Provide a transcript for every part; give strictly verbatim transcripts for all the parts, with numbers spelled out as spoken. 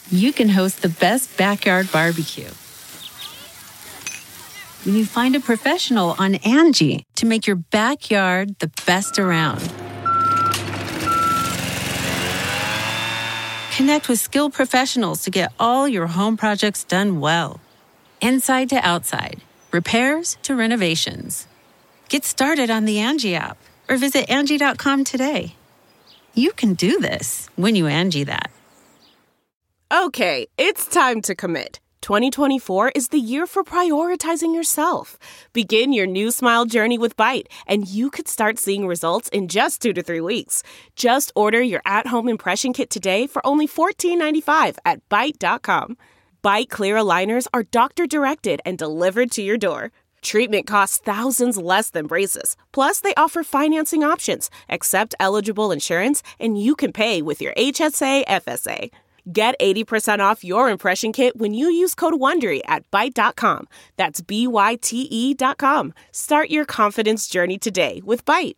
you can host the best backyard barbecue. When you find a professional on Angie to make your backyard the best around. Connect with skilled professionals to get all your home projects done well. Inside to outside, repairs to renovations. Get started on the Angie app or visit Angie dot com today. You can do this when you Angie that. Okay, it's time to commit. twenty twenty-four is the year for prioritizing yourself. Begin your new smile journey with Byte, and you could start seeing results in just two to three weeks. Just order your at-home impression kit today for only fourteen ninety-five at Byte dot com. Byte Clear aligners are doctor-directed and delivered to your door. Treatment costs thousands less than braces. Plus, they offer financing options, accept eligible insurance, and you can pay with your H S A F S A. Get eighty percent off your impression kit when you use code WONDERY at Byte dot com. That's B Y T E dot com. Start your confidence journey today with Byte.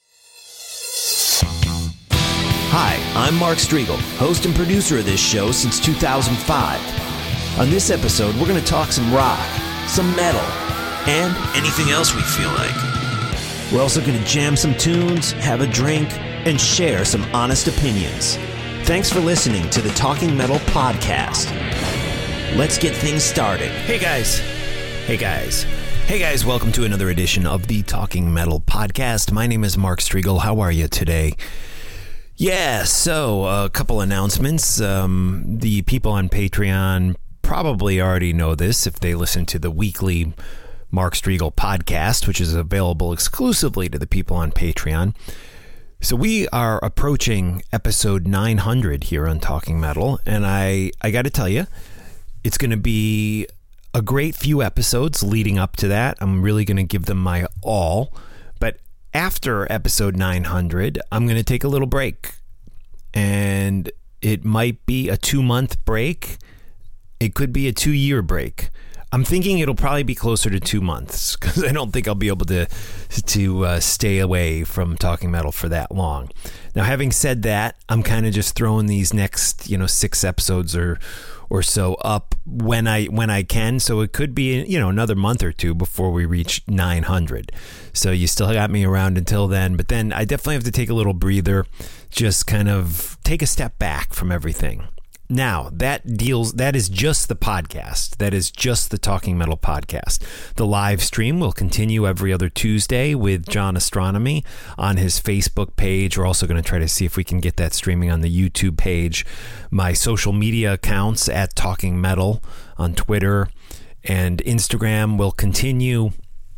Hi, I'm Mark Striegel, host and producer of this show since two thousand five. On this episode, we're going to talk some rock, some metal, and anything else we feel like. We're also going to jam some tunes, have a drink, and share some honest opinions. Thanks for listening to the Talking Metal Podcast. Let's get things started. Hey guys. Hey guys. Hey guys, welcome to another edition of the Talking Metal Podcast. My name is Mark Striegel. How are you today? Yeah, so a couple announcements. Um, the people on Patreon probably already know this if they listen to the weekly Mark Striegel podcast, which is available exclusively to the people on Patreon. So we are approaching episode nine hundred here on Talking Metal, and I, I got to tell you, it's going to be a great few episodes leading up to that. I'm really going to give them my all, but after episode nine hundred, I'm going to take a little break, and it might be a two-month break. It could be a two-year break. I'm thinking it'll probably be closer to two months because I don't think I'll be able to to uh, stay away from Talking Metal for that long. Now, having said that, I'm kind of just throwing these next, you know, six episodes or or so up when I when I can. So it could be, you know, another month or two before we reach nine hundred. So you still got me around until then. But then I definitely have to take a little breather, just kind of take a step back from everything. Now, that deals, that is just the podcast. That is just the Talking Metal Podcast. The live stream will continue every other Tuesday with John Astronomy on his Facebook page. We're also going to try to see if we can get that streaming on the YouTube page. My social media accounts at Talking Metal on Twitter and Instagram will continue.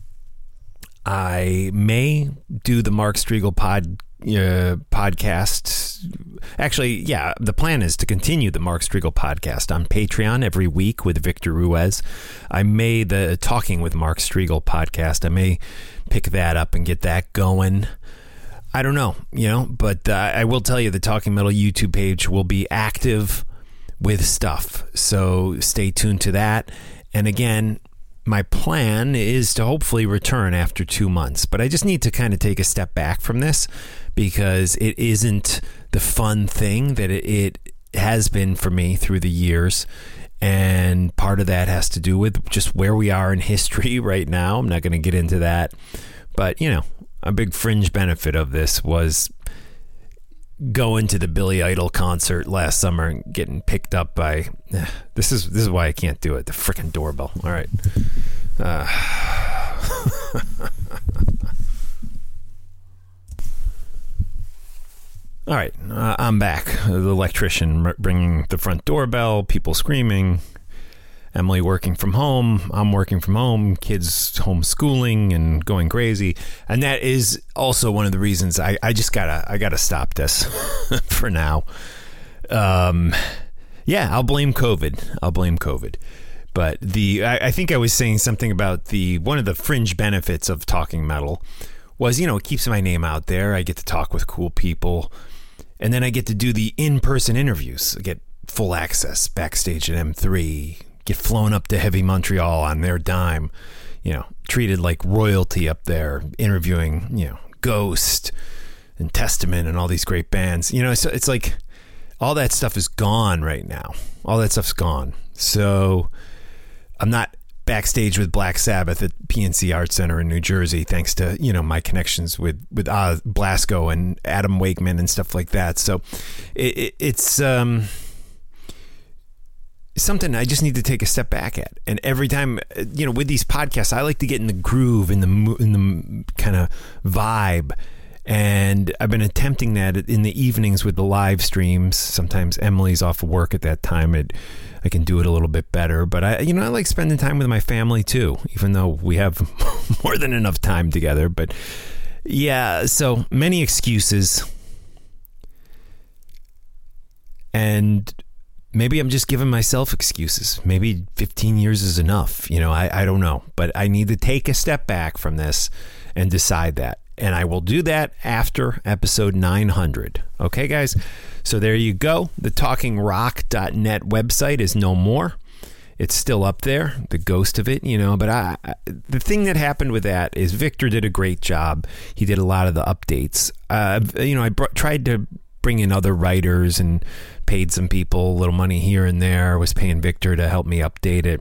I may do the Mark Striegel pod Uh, podcast. Actually, yeah, the plan is to continue the Mark Striegel podcast on Patreon every week with Victor Ruiz. I may the Talking with Mark Striegel podcast. I may pick that up and get that going. I don't know, you know, but uh, I will tell you the Talking Metal YouTube page will be active with stuff. So stay tuned to that. And again, my plan is to hopefully return after two months, but I just need to kind of take a step back from this because it isn't the fun thing that it, it has been for me through the years. And part of that has to do with just where we are in history right now. I'm not going to get into that, but you know, a big fringe benefit of this was going to the Billy Idol concert last summer and getting picked up by this is this is why I can't do it, the freaking doorbell. All right. Uh, all right, uh, I'm back. The electrician bringing the front doorbell, people screaming, Emily working from home, I'm working from home, kids homeschooling and going crazy. And that is also one of the reasons I, I just gotta, I gotta stop this for now. Um, yeah, I'll blame COVID. I'll blame COVID. But the, I, I think I was saying something about the, one of the fringe benefits of Talking Metal was, you know, it keeps my name out there. I get to talk with cool people. And then I get to do the in-person interviews. I get full access backstage at M three, get flown up to Heavy Montreal on their dime, you know, treated like royalty up there, interviewing, you know, Ghost and Testament and all these great bands. You know, so it's like, all that stuff is gone right now. All that stuff's gone. So I'm not backstage with Black Sabbath at P N C Art Center in New Jersey, thanks to, you know, my connections with, with uh, Blasco and Adam Wakeman and stuff like that. So it, it, it's um, something I just need to take a step back at. And every time, you know, with these podcasts, I like to get in the groove, in the, in the kind of vibe. And I've been attempting that in the evenings with the live streams. Sometimes Emily's off of work at that time. It, I can do it a little bit better. But I, you know, I like spending time with my family too, even though we have more than enough time together. But yeah, so many excuses. And maybe I'm just giving myself excuses. Maybe fifteen years is enough. You know, I, I don't know. But I need to take a step back from this and decide that. And I will do that after episode nine hundred. Okay, guys? So there you go. The talking rock dot net website is no more. It's still up there, the ghost of it, you know. But I, I, the thing that happened with that is Victor did a great job. He did a lot of the updates. Uh, you know, I br- tried to bring in other writers and paid some people a little money here and there. I was paying Victor to help me update it.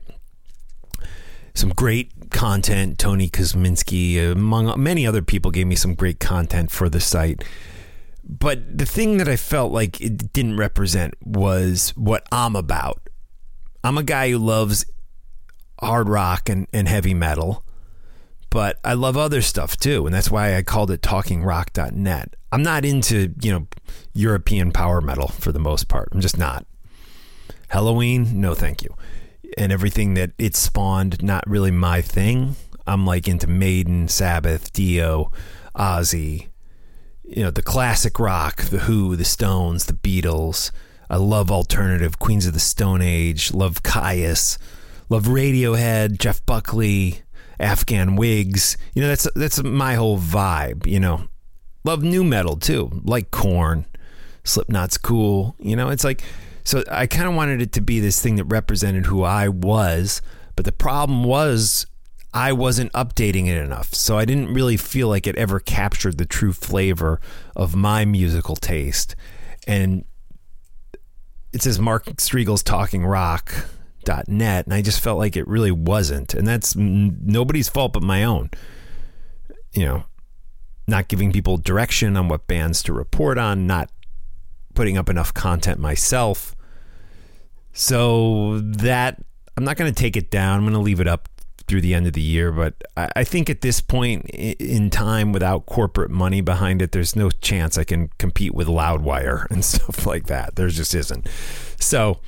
Some great content. Tony Kosminski, among many other people, gave me some great content for the site. But the thing that I felt like it didn't represent was what I'm about. I'm a guy who loves hard rock and, and heavy metal, but I love other stuff too. And that's why I called it talking rock dot net. I'm not into, you know, European power metal for the most part. I'm just not. Halloween, no thank you. And everything that it spawned, not really my thing. I'm like into Maiden, Sabbath, Dio, Ozzy, you know, the classic rock, the Who, the Stones, the Beatles. I love alternative, Queens of the Stone Age, love Caius, love Radiohead, Jeff Buckley, Afghan Wigs. You know, that's that's my whole vibe, you know. Love new metal too, like Korn, Slipknot's cool. You know, it's like, so I kind of wanted it to be this thing that represented who I was, but the problem was I wasn't updating it enough. So I didn't really feel like it ever captured the true flavor of my musical taste. And it says Mark Striegel's talking rock dot net, and I just felt like it really wasn't. And that's n- nobody's fault but my own. You know, not giving people direction on what bands to report on, not putting up enough content myself. So that, I'm not going to take it down. I'm going to leave it up through the end of the year. But I, I think at this point in time, without corporate money behind it, there's no chance I can compete with Loudwire and stuff like that. There just isn't. So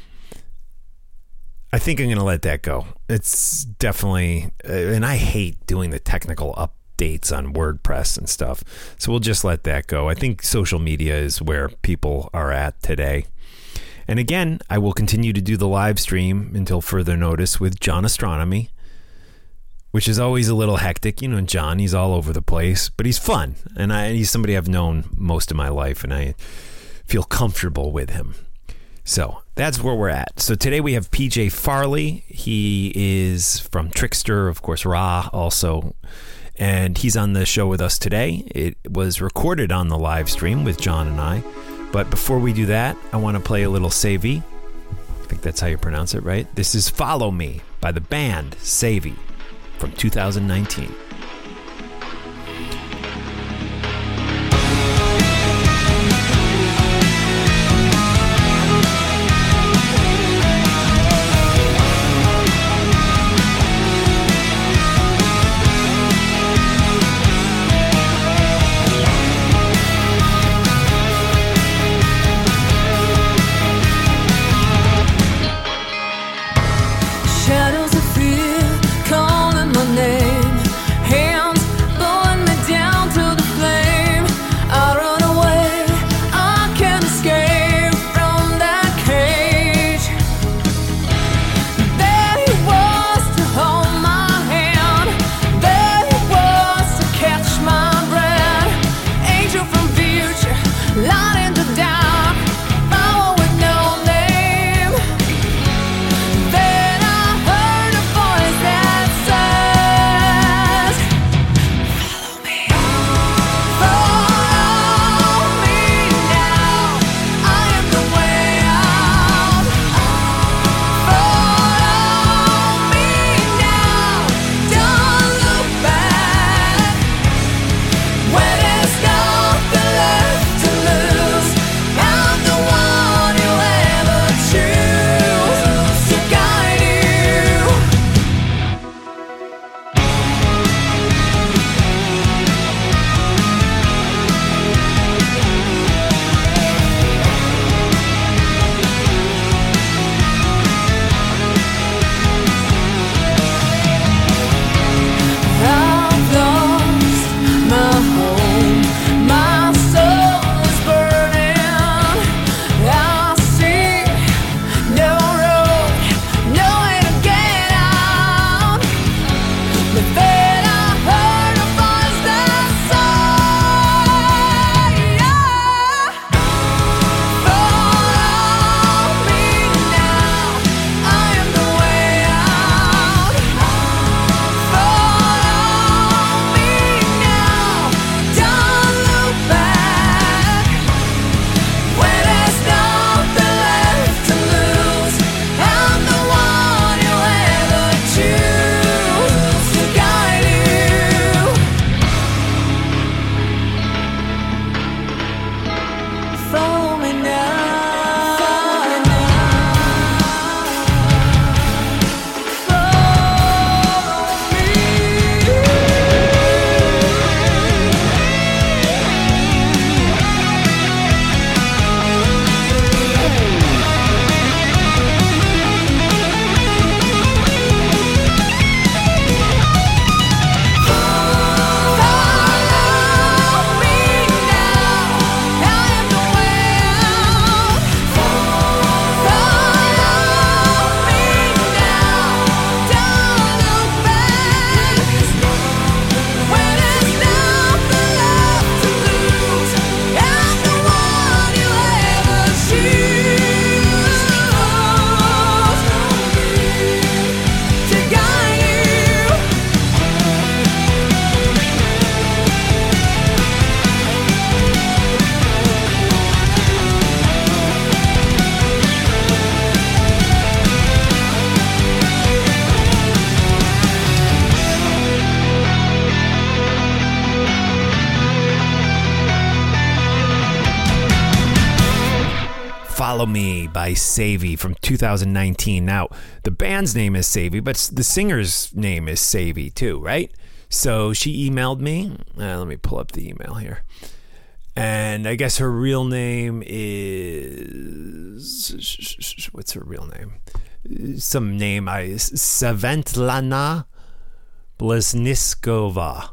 I think I'm going to let that go. It's definitely, uh, and I hate doing the technical updates on WordPress and stuff. So we'll just let that go. I think social media is where people are at today. And again, I will continue to do the live stream until further notice with John Astronomy, which is always a little hectic. You know, John, he's all over the place, but he's fun. And I, he's somebody I've known most of my life, and I feel comfortable with him. So that's where we're at. So today we have P J Farley. He is from Trickster, of course, Ra also. And he's on the show with us today. It was recorded on the live stream with John and I. But before we do that, I want to play a little Savy. I think that's how you pronounce it, right? This is Follow Me by the band Savy from two thousand nineteen. Shadows of fear calling my name. Follow Me by Savy from two thousand nineteen. Now, the band's name is Savy, but the singer's name is Savy too, right? So she emailed me. Uh, let me pull up the email here. And I guess her real name is... What's her real name? Some name. I Saventlana Blesniskova.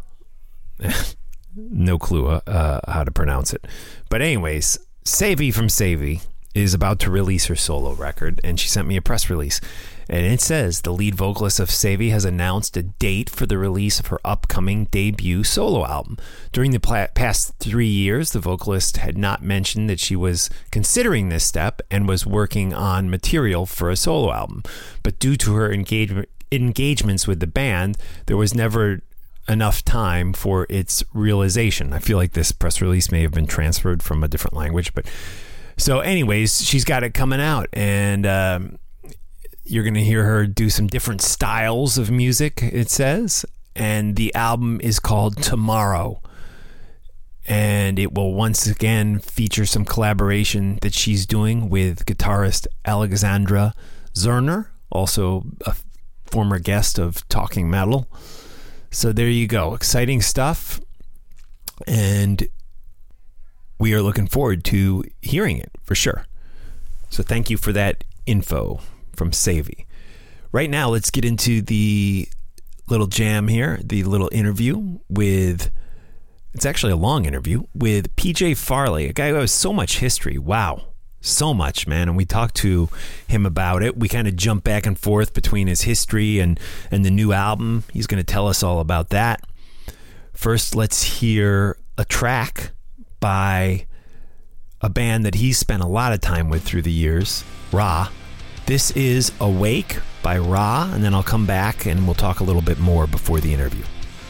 No clue uh, how to pronounce it. But anyways, Savy from Savy is about to release her solo record, and she sent me a press release. And it says the lead vocalist of Savy has announced a date for the release of her upcoming debut solo album. During the pla- past three years, the vocalist had not mentioned that she was considering this step and was working on material for a solo album. But due to her engagement engagements with the band, there was never enough time for its realization. I feel like this press release may have been transferred from a different language, but so anyways, she's got it coming out, and um, you're going to hear her do some different styles of music, it says, and the album is called Tomorrow, and it will once again feature some collaboration that she's doing with guitarist Alexandra Zerner, also a former guest of Talking Metal. So there you go. Exciting stuff. And we are looking forward to hearing it for sure. So thank you for that info from Savy. Right now, let's get into the little jam here, the little interview with, it's actually a long interview, with P J Farley, a guy who has so much history. Wow. So much, man. And we talked to him about it. We kind of jump back and forth between his history and, and the new album. He's going to tell us all about that. First, let's hear a track by a band that he's spent a lot of time with through the years, Ra. This is Awake by Ra, and then I'll come back and we'll talk a little bit more before the interview.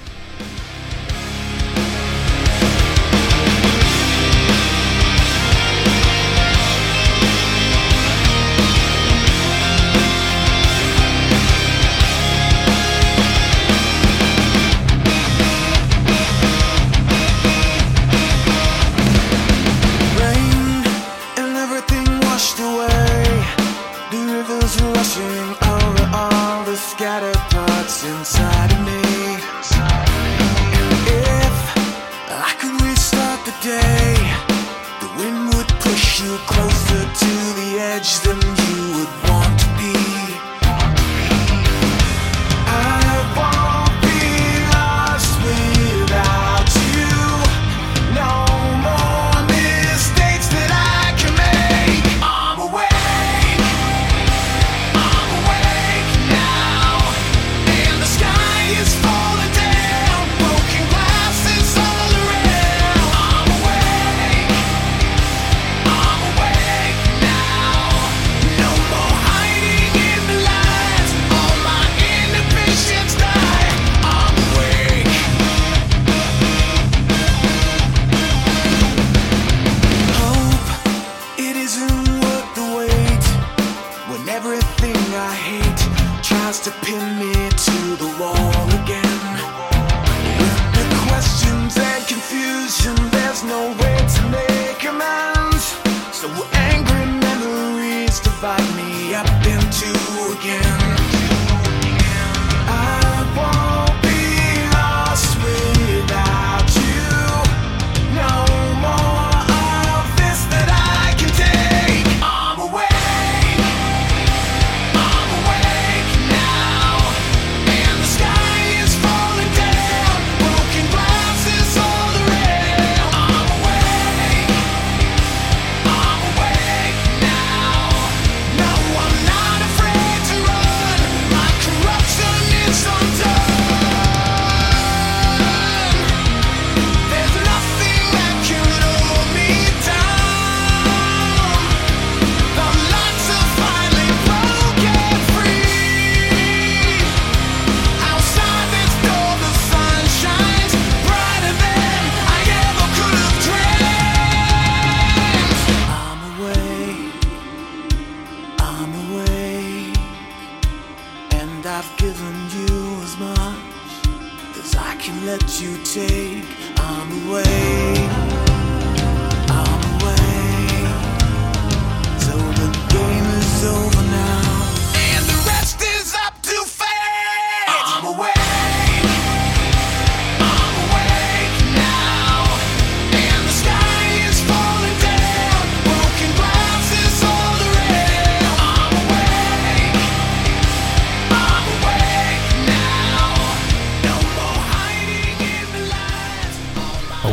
Inside of me, and if I could restart the day, the wind would push you closer to the edge than you would want to be. I won't be lost without you. No more mistakes that I can make. I'm awake, I'm awake now. And the sky is falling down, broken glasses all around. I'm awake, I'm awake now. No more hiding in the lies, all my inhibitions die. I'm awake. Hope it isn't worth the wait, when everything I hate tries to pin me to the wall again. With the questions and confusion, there's no way to make amends. So angry memories divide me up in two again. I won't be lost without you. No more of this that I can take. I'm awake, I'm awake now. And the sky is falling down, broken glasses all around. I'm awake, I'm awake now. No, I'm not afraid to run. My corruption is undone. There's nothing that can hold me down. The lights are finally broken free. Outside this door, the sun shines brighter than I ever could have dreamed. I'm awake, I'm awake, and I've given you as much as I can let you take. I'm awake, I'm awake, so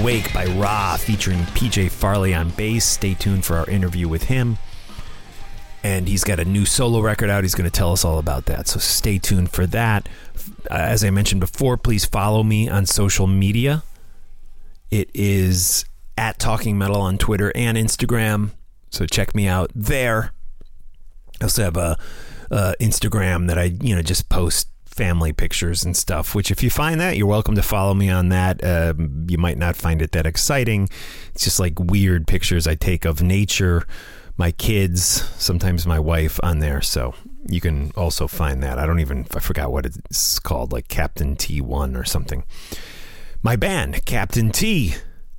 Awake by Ra, featuring P J Farley on bass. Stay tuned for our interview with him. And he's got a new solo record out. He's going to tell us all about that. So stay tuned for that. Uh, as I mentioned before, please follow me on social media. It is at Talking Metal on Twitter and Instagram. So check me out there. I also have a, a Instagram that I, you know, just post family pictures and stuff, which if you find that, you're welcome to follow me on that. Uh, you might not find it that exciting. It's just like weird pictures I take of nature, my kids, sometimes my wife on there. So you can also find that. I don't even, I forgot what it's called, like Captain T one or something. My band, Captain T,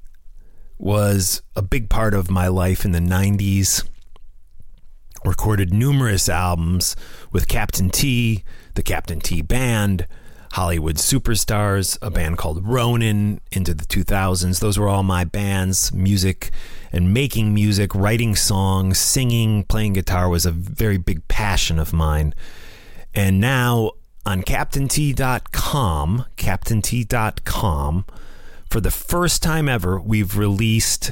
was a big part of my life in the nineties. Recorded numerous albums with Captain T, the Captain T Band, Hollywood Superstars, a band called Ronin into the two thousands. Those were all my bands. Music and making music, writing songs, singing, playing guitar was a very big passion of mine. And now on Captain T dot com, Captain T dot com, for the first time ever, we've released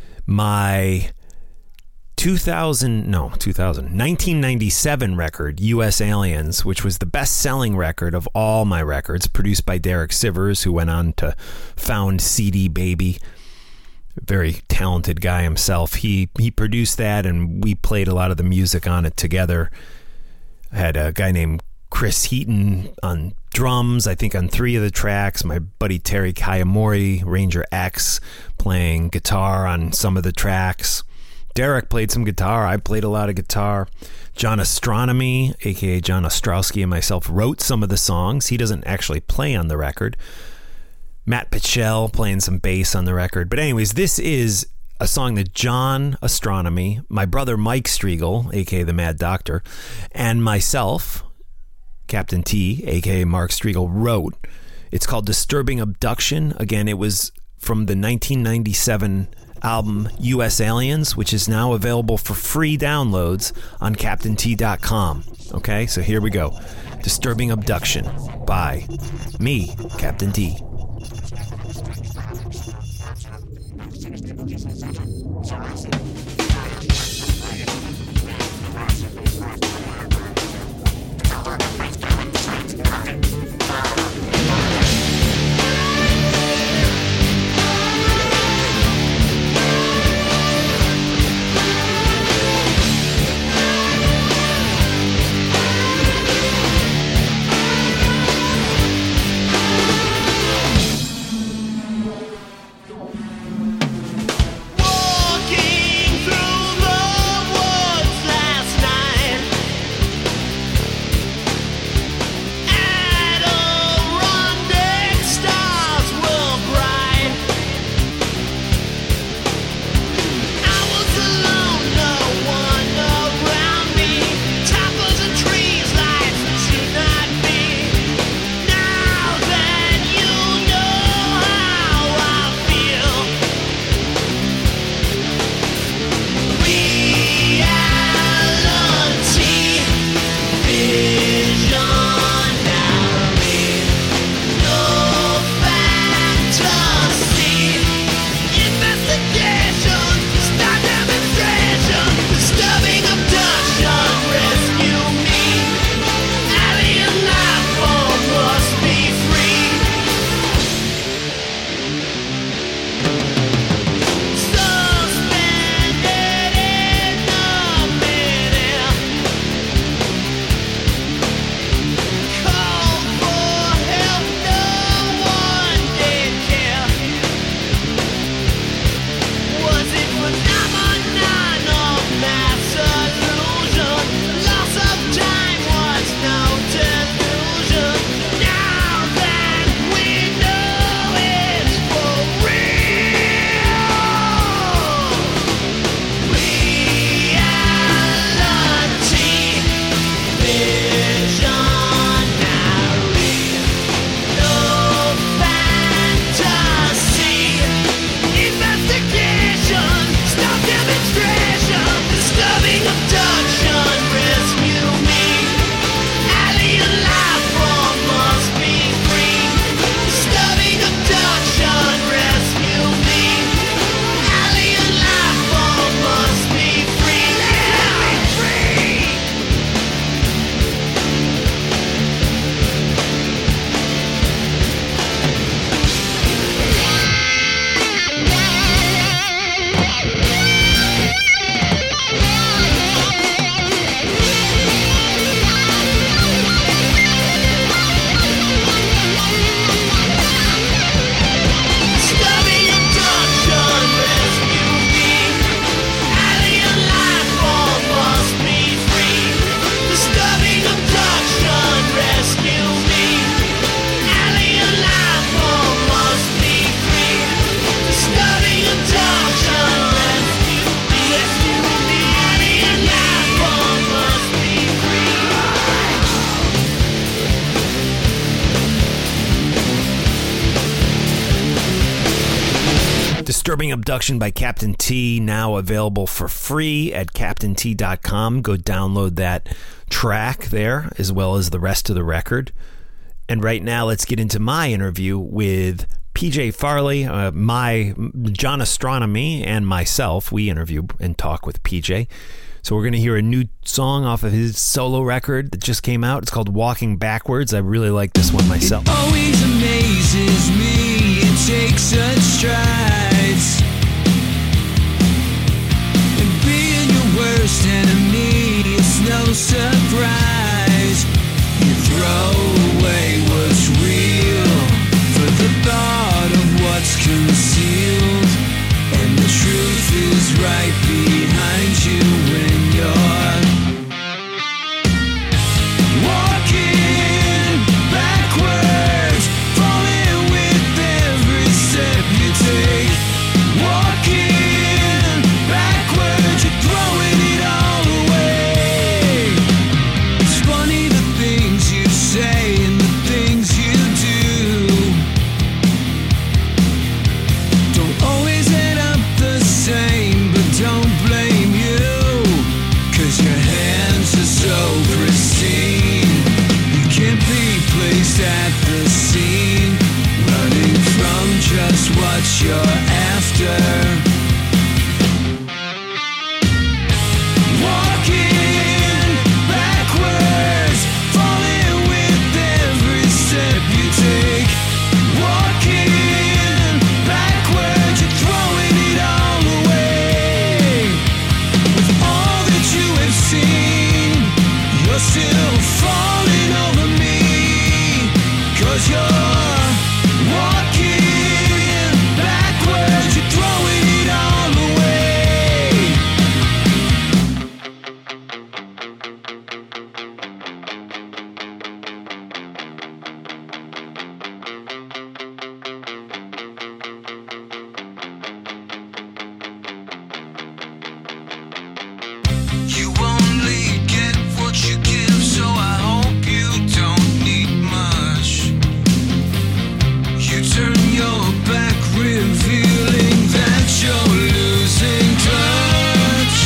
my two thousand, no, two thousand, nineteen ninety-seven record, U S Aliens, which was the best-selling record of all my records, produced by Derek Sivers, who went on to found C D Baby. Very talented guy himself. He he produced that, and we played a lot of the music on it together. I had a guy named Chris Heaton on drums, I think on three of the tracks. My buddy Terry Kayamori, Ranger X, playing guitar on some of the tracks. Derek played some guitar. I played a lot of guitar. John Astronomy, a k a. John Ostrowski, and myself wrote some of the songs. He doesn't actually play on the record. Matt Pichel playing some bass on the record. But anyways, this is a song that John Astronomy, my brother Mike Striegel, a k a the Mad Doctor, and myself, Captain T, a k a. Mark Striegel, wrote. It's called Disturbing Abduction. Again, it was from the nineteen ninety-seven album U S Aliens, which is now available for free downloads on Captain T dot com. Okay, so here we go. Disturbing Abduction by me, Captain T. Walking Disturbing Abduction by Captain T, now available for free at captain t dot com. Go download that track there, as well as the rest of the record. And right now, let's get into my interview with P J Farley, uh, my John Astronomy, and myself. We interview and talk with P J. So we're going to hear a new song off of his solo record that just came out. It's called Walking Backwards. I really like this one myself. It always amazes me. It takes such strides. And being your worst enemy is no surprise. You throw away what's real for the thought of what's concealed. And the truth is right behind you when you're walking backwards, falling with every step you take. Walking backwards, you're throwing it all away. It's funny the things you say and the things you do don't always end up the same, but don't blame you, 'cause your hands are so pristine. You can't be placed at the scene, running from just what you're after. Walking backwards, falling with every step you take. Walking backwards, you're throwing it all away. With all that you have seen, you're still falling over me, 'cause you're walking backwards, you're throwing it all away. You only get what you give, so I hope you don't need much. You turn your back, revealing that you're losing touch.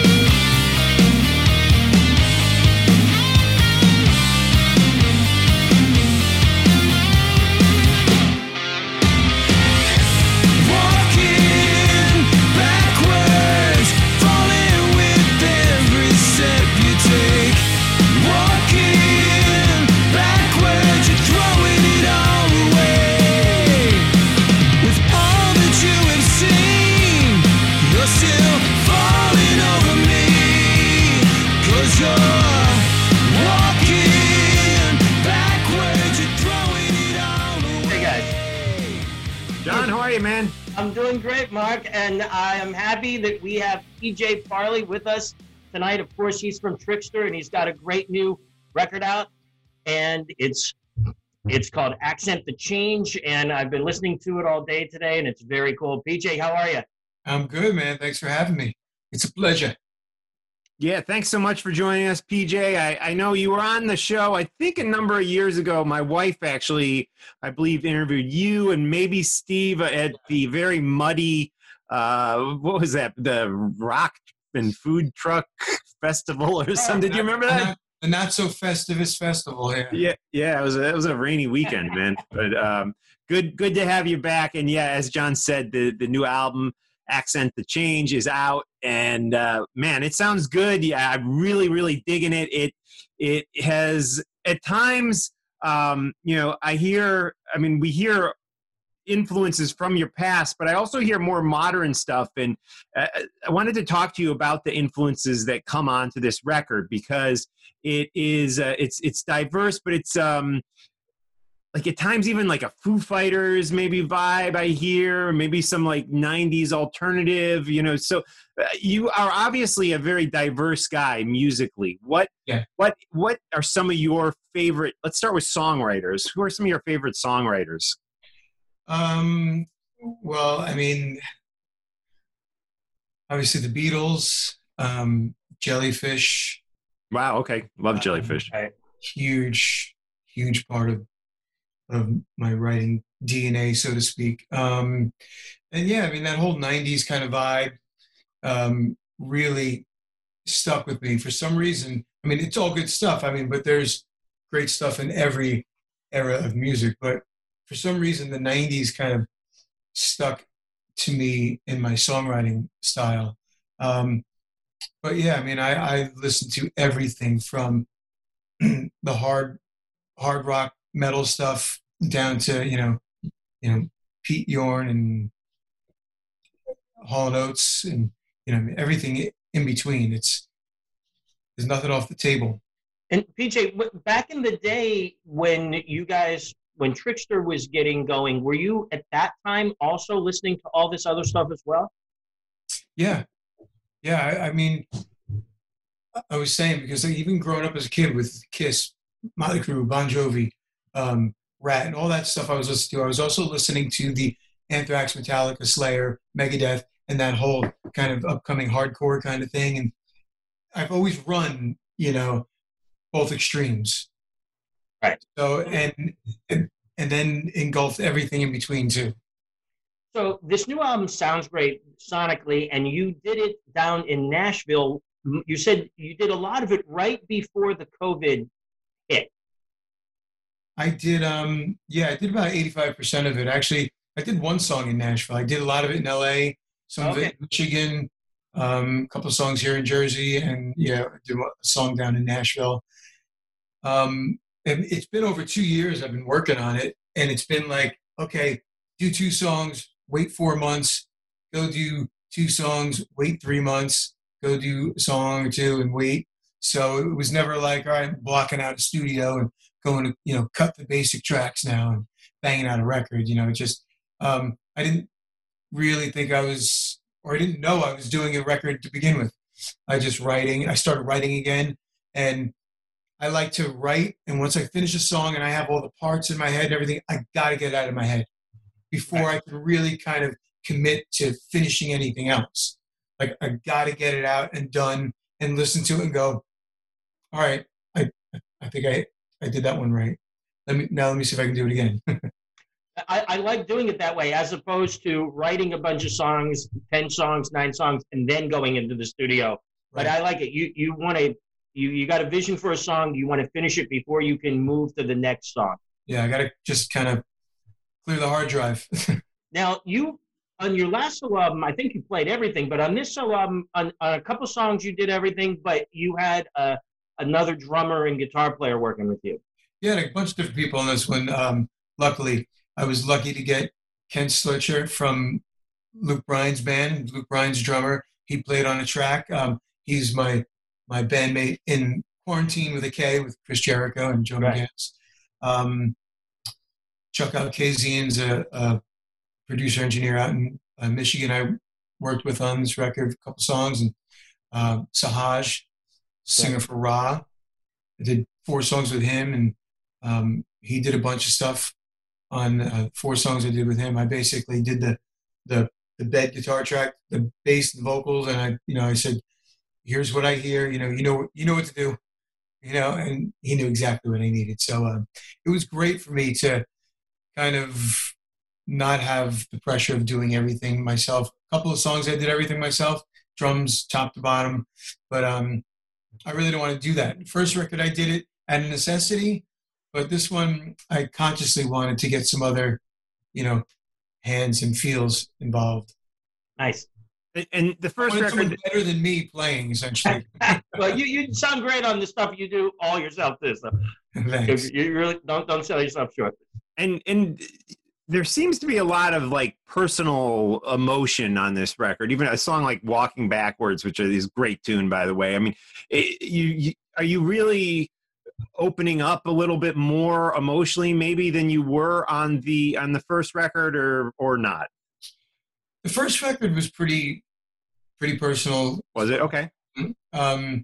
Walking backwards, falling with every step you take. Walking backwards, you're throwing it all away. With all that you have seen, you're still falling over me, 'cause you're walking backwards, you're throwing it all away. Hey guys, John, how are you, man? I'm doing great, Mark, and I am happy that we have P J Farley with us tonight. Of course, he's from Trickster, and he's got a great new record out, and it's it's called Accent the Change, and I've been listening to it all day today, and it's very cool. P J, how are you? I'm good, man. Thanks for having me. It's a pleasure. Yeah, thanks so much for joining us, P J. I, I know you were on the show, I think a number of years ago. My wife actually, I believe, interviewed you and maybe Steve at the very muddy, uh, what was that, the Rock and Food Truck Festival or something. Did you remember that? Not, the Not So Festivus Festival here. Yeah, yeah, it was a, it was a rainy weekend, man. But um, good good to have you back. And yeah, as John said, the, the new album, Accent the Change, is out, and uh, man, it sounds good. Yeah, I'm really, really digging it. It it has at times, um, you know, I hear. I mean, we hear influences from your past, but I also hear more modern stuff. And uh, I wanted to talk to you about the influences that come onto this record, because it is uh, it's it's diverse, but it's um. like at times even like a Foo Fighters maybe vibe I hear, maybe some like nineties alternative, you know. So uh, you are obviously a very diverse guy musically. What Yeah. what what are some of your favorite, let's start with songwriters. Who are some of your favorite songwriters? Um, well, I mean, obviously the Beatles, um, Jellyfish. Wow, okay. Love Jellyfish. Um, huge, huge part of of my writing D N A, so to speak. Um, and yeah, I mean, that whole nineties kind of vibe um, really stuck with me for some reason. I mean, it's all good stuff. I mean, but there's great stuff in every era of music. But for some reason, the nineties kind of stuck to me in my songwriting style. Um, but yeah, I mean, I, I listened to everything from the hard, hard rock metal stuff down to, you know, you know, Pete Yorn and Hall and Oates and, you know, everything in between. It's, there's nothing off the table. And P J, back in the day when you guys, when Trixter was getting going, were you at that time also listening to all this other stuff as well? Yeah. Yeah. I, I mean, I was saying, because like, even growing up as a kid with Kiss, Motley Crue, Bon Jovi, um, Rat, and all that stuff I was listening to, I was also listening to the Anthrax, Metallica, Slayer, Megadeth, and that whole kind of upcoming hardcore kind of thing. And I've always run, you know, both extremes. Right. So, and, and, and then engulfed everything in between too. So this new album sounds great sonically, and you did it down in Nashville. You said you did a lot of it right before the COVID hit. I did, um, yeah, I did about eighty-five percent of it. Actually, I did one song in Nashville. I did a lot of it in L A, some Okay. of it in Michigan, um, a couple of songs here in Jersey, and yeah, I did a song down in Nashville. Um, and it's been over two years I've been working on it, and it's been like, okay, do two songs, wait four months, go do two songs, wait three months, go do a song or two and wait. So it was never like, all right, I'm blocking out a studio and going to, you know, cut the basic tracks now and banging out a record. You know, it just, um, I didn't really think I was, or I didn't know I was doing a record to begin with. I just writing, I started writing again, and I like to write. And once I finish a song and I have all the parts in my head and everything, I got to get it out of my head before I can really kind of commit to finishing anything else. Like, I got to get it out and done and listen to it and go, all right, I I think I, I did that one right. Let me now let me see if I can do it again. I, I like doing it that way, as opposed to writing a bunch of songs, ten songs, nine songs, and then going into the studio. But Right. I like it. You you want to you you got a vision for a song. You want to finish it before you can move to the next song. Yeah, I got to just kind of clear the hard drive. Now, you on your last solo album, I think you played everything, but on this solo album, on, on a couple songs, you did everything, but you had uh, another drummer and guitar player working with you. Yeah, a bunch of different people on this one. Um, luckily, I was lucky to get Ken Slitcher from Luke Bryan's band. Luke Bryan's drummer. He played on a track. Um, he's my my bandmate in Quarantine with a K with Chris Jericho and Joan Right. Gans. Um, Chuck Alkazian's a, a producer engineer out in uh, Michigan. I worked with on this record, a couple songs, and uh, Sahaj, singer for Ra. I did four songs with him, and um, he did a bunch of stuff on uh, four songs I did with him. I basically did the the the bed guitar track, the bass, the vocals, and I, you know, I said, "Here's what I hear. You know, you know, you know what to do." You know, and he knew exactly what I needed. So um, it was great for me to kind of not have the pressure of doing everything myself. A couple of songs I did everything myself, drums top to bottom, but um, I really don't want to do that. First record I did it out of necessity, but this one I consciously wanted to get some other, you know, hands and feels involved. Nice. And- And the I first wanted someone record, better than me playing, essentially. Well, you, you sound great on the stuff you do all yourself, too. So Thanks. you really don't don't sell yourself short. and and there seems to be a lot of like personal emotion on this record. Even a song like "Walking Backwards," which is a great tune, by the way. I mean, it, you, you are you really opening up a little bit more emotionally, maybe, than you were on the on the first record, or or not? The first record was pretty, pretty personal. Was it okay? Um,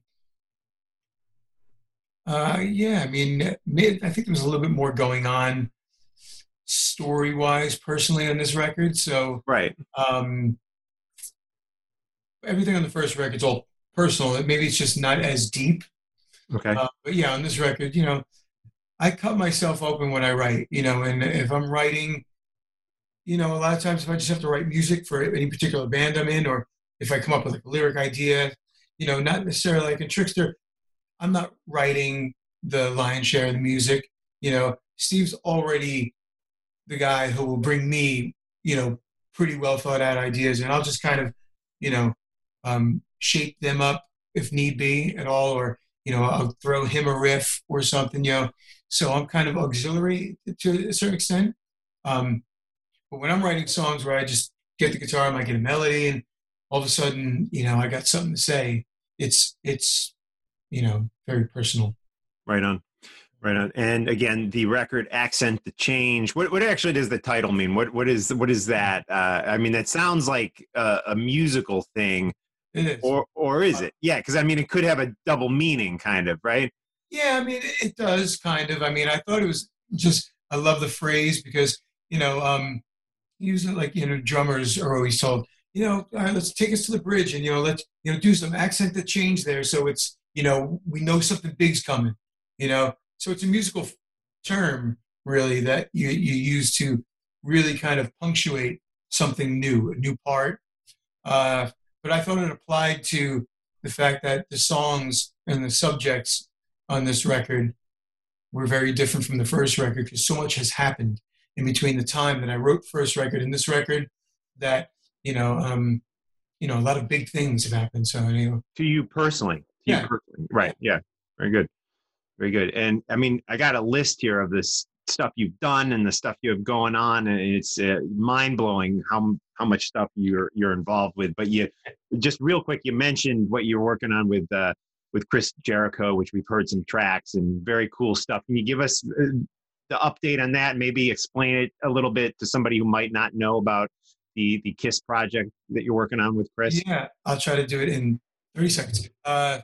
uh, yeah, I mean, mid, I think there was a little bit more going on story-wise, personally, on this record. So Right. um, everything on the first record's all personal. Maybe it's just not as deep. Okay. Uh, but yeah, on this record, you know, I cut myself open when I write, you know, and if I'm writing, you know, a lot of times if I just have to write music for any particular band I'm in, or if I come up with like a lyric idea, you know, not necessarily like in Trixter, I'm not writing the lion's share of the music. You know, Steve's already the guy who will bring me, you know, pretty well thought out ideas, and I'll just kind of, you know, um, shape them up if need be at all, or, you know, I'll throw him a riff or something, you know. So I'm kind of auxiliary to a certain extent. Um, but when I'm writing songs where I just get the guitar, I might get a melody, and all of a sudden, you know, I got something to say. It's, it's, you know, very personal. Right on. Right on. And again, the record Accent the Change. What what actually does the title mean? What what is what is that? Uh, I mean, that sounds like a, a musical thing. It is. Or or is it? Yeah, because I mean, it could have a double meaning, kind of, right? Yeah, I mean, it, it does kind of. I mean, I thought it was just. I love the phrase because, you know, um, usually like, you know, drummers are always told, you know, all right, let's take us to the bridge and, you know, let's, you know, do some accent the change there, so it's, you know, we know something big's coming, you know. So it's a musical term, really, that you, you use to really kind of punctuate something new, a new part. Uh, but I thought it applied to the fact that the songs and the subjects on this record were very different from the first record, because so much has happened in between the time that I wrote the first record and this record that, you know, um, you know, a lot of big things have happened. So, you know, to you personally, to yeah. you personally. Right. Yeah. Very good. Very good. And I mean, I got a list here of this stuff you've done and the stuff you have going on, and it's uh, mind blowing how how much stuff you're you're involved with. But you just real quick, you mentioned what you're working on with uh, with Chris Jericho, which we've heard some tracks and very cool stuff. Can you give us uh, the update on that? Maybe explain it a little bit to somebody who might not know about the the KISS project that you're working on with Chris. Yeah, I'll try to do it in thirty seconds. Uh,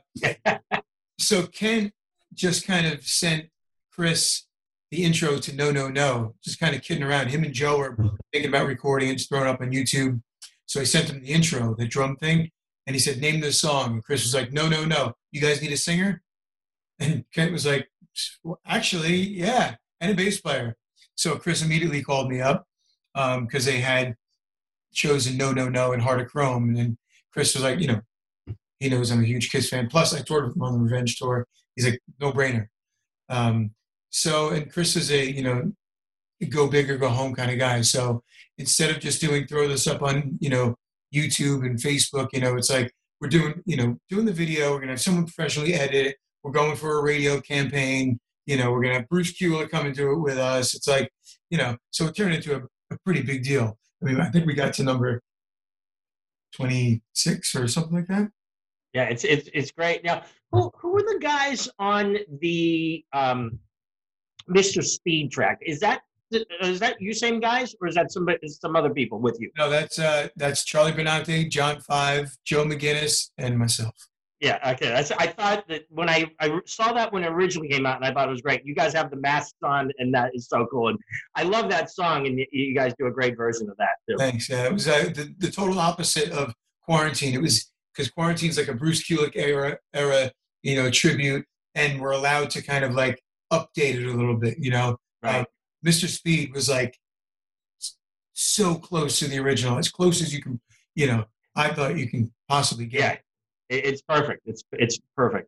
so Ken just kind of sent Chris the intro to No, No, No, just kind of kidding around. Him and Joe were thinking about recording it, just throwing it up on YouTube. So I sent him the intro, the drum thing, and he said, name this song. And Chris was like, no, no, no. You guys need a singer? And Kent was like, well, actually, yeah, and a bass player. So Chris immediately called me up because um, they had chosen No, No, No and Heart of Chrome. And then Chris was like, you know, he knows I'm a huge KISS fan. Plus, I toured with him on the Revenge tour. He's like, no brainer. Um, so, and Chris is a, you know, go big or go home kind of guy. So instead of just doing, throw this up on, you know, YouTube and Facebook, you know, it's like, we're doing, you know, doing the video. We're going to have someone professionally edit it. We're going for a radio campaign. You know, we're going to have Bruce Kulick come and do it with us. It's like, you know, so it turned into a, a pretty big deal. I mean, I think we got to number twenty-six or something like that. Yeah, it's it's it's great. Now, who who are the guys on the um, Mister Speed track? Is that is that you same guys, or is that somebody some other people with you? No, that's uh, that's Charlie Benante, John Five, Joe McGinnis, and myself. Yeah, okay. That's, I thought that when I, I saw that when it originally came out, and I thought it was great. You guys have the masks on, and that is so cool. And I love that song, and you, you guys do a great version of that too. Thanks. Yeah, it was uh, the the total opposite of Quarantine. It was because Quarantine's like a Bruce Kulick era era, you know, tribute, and we're allowed to kind of like update it a little bit, you know. Right. Uh, Mister Speed was like so close to the original, as close as you can, you know, I thought you can possibly get. Yeah. It's perfect. It's it's perfect.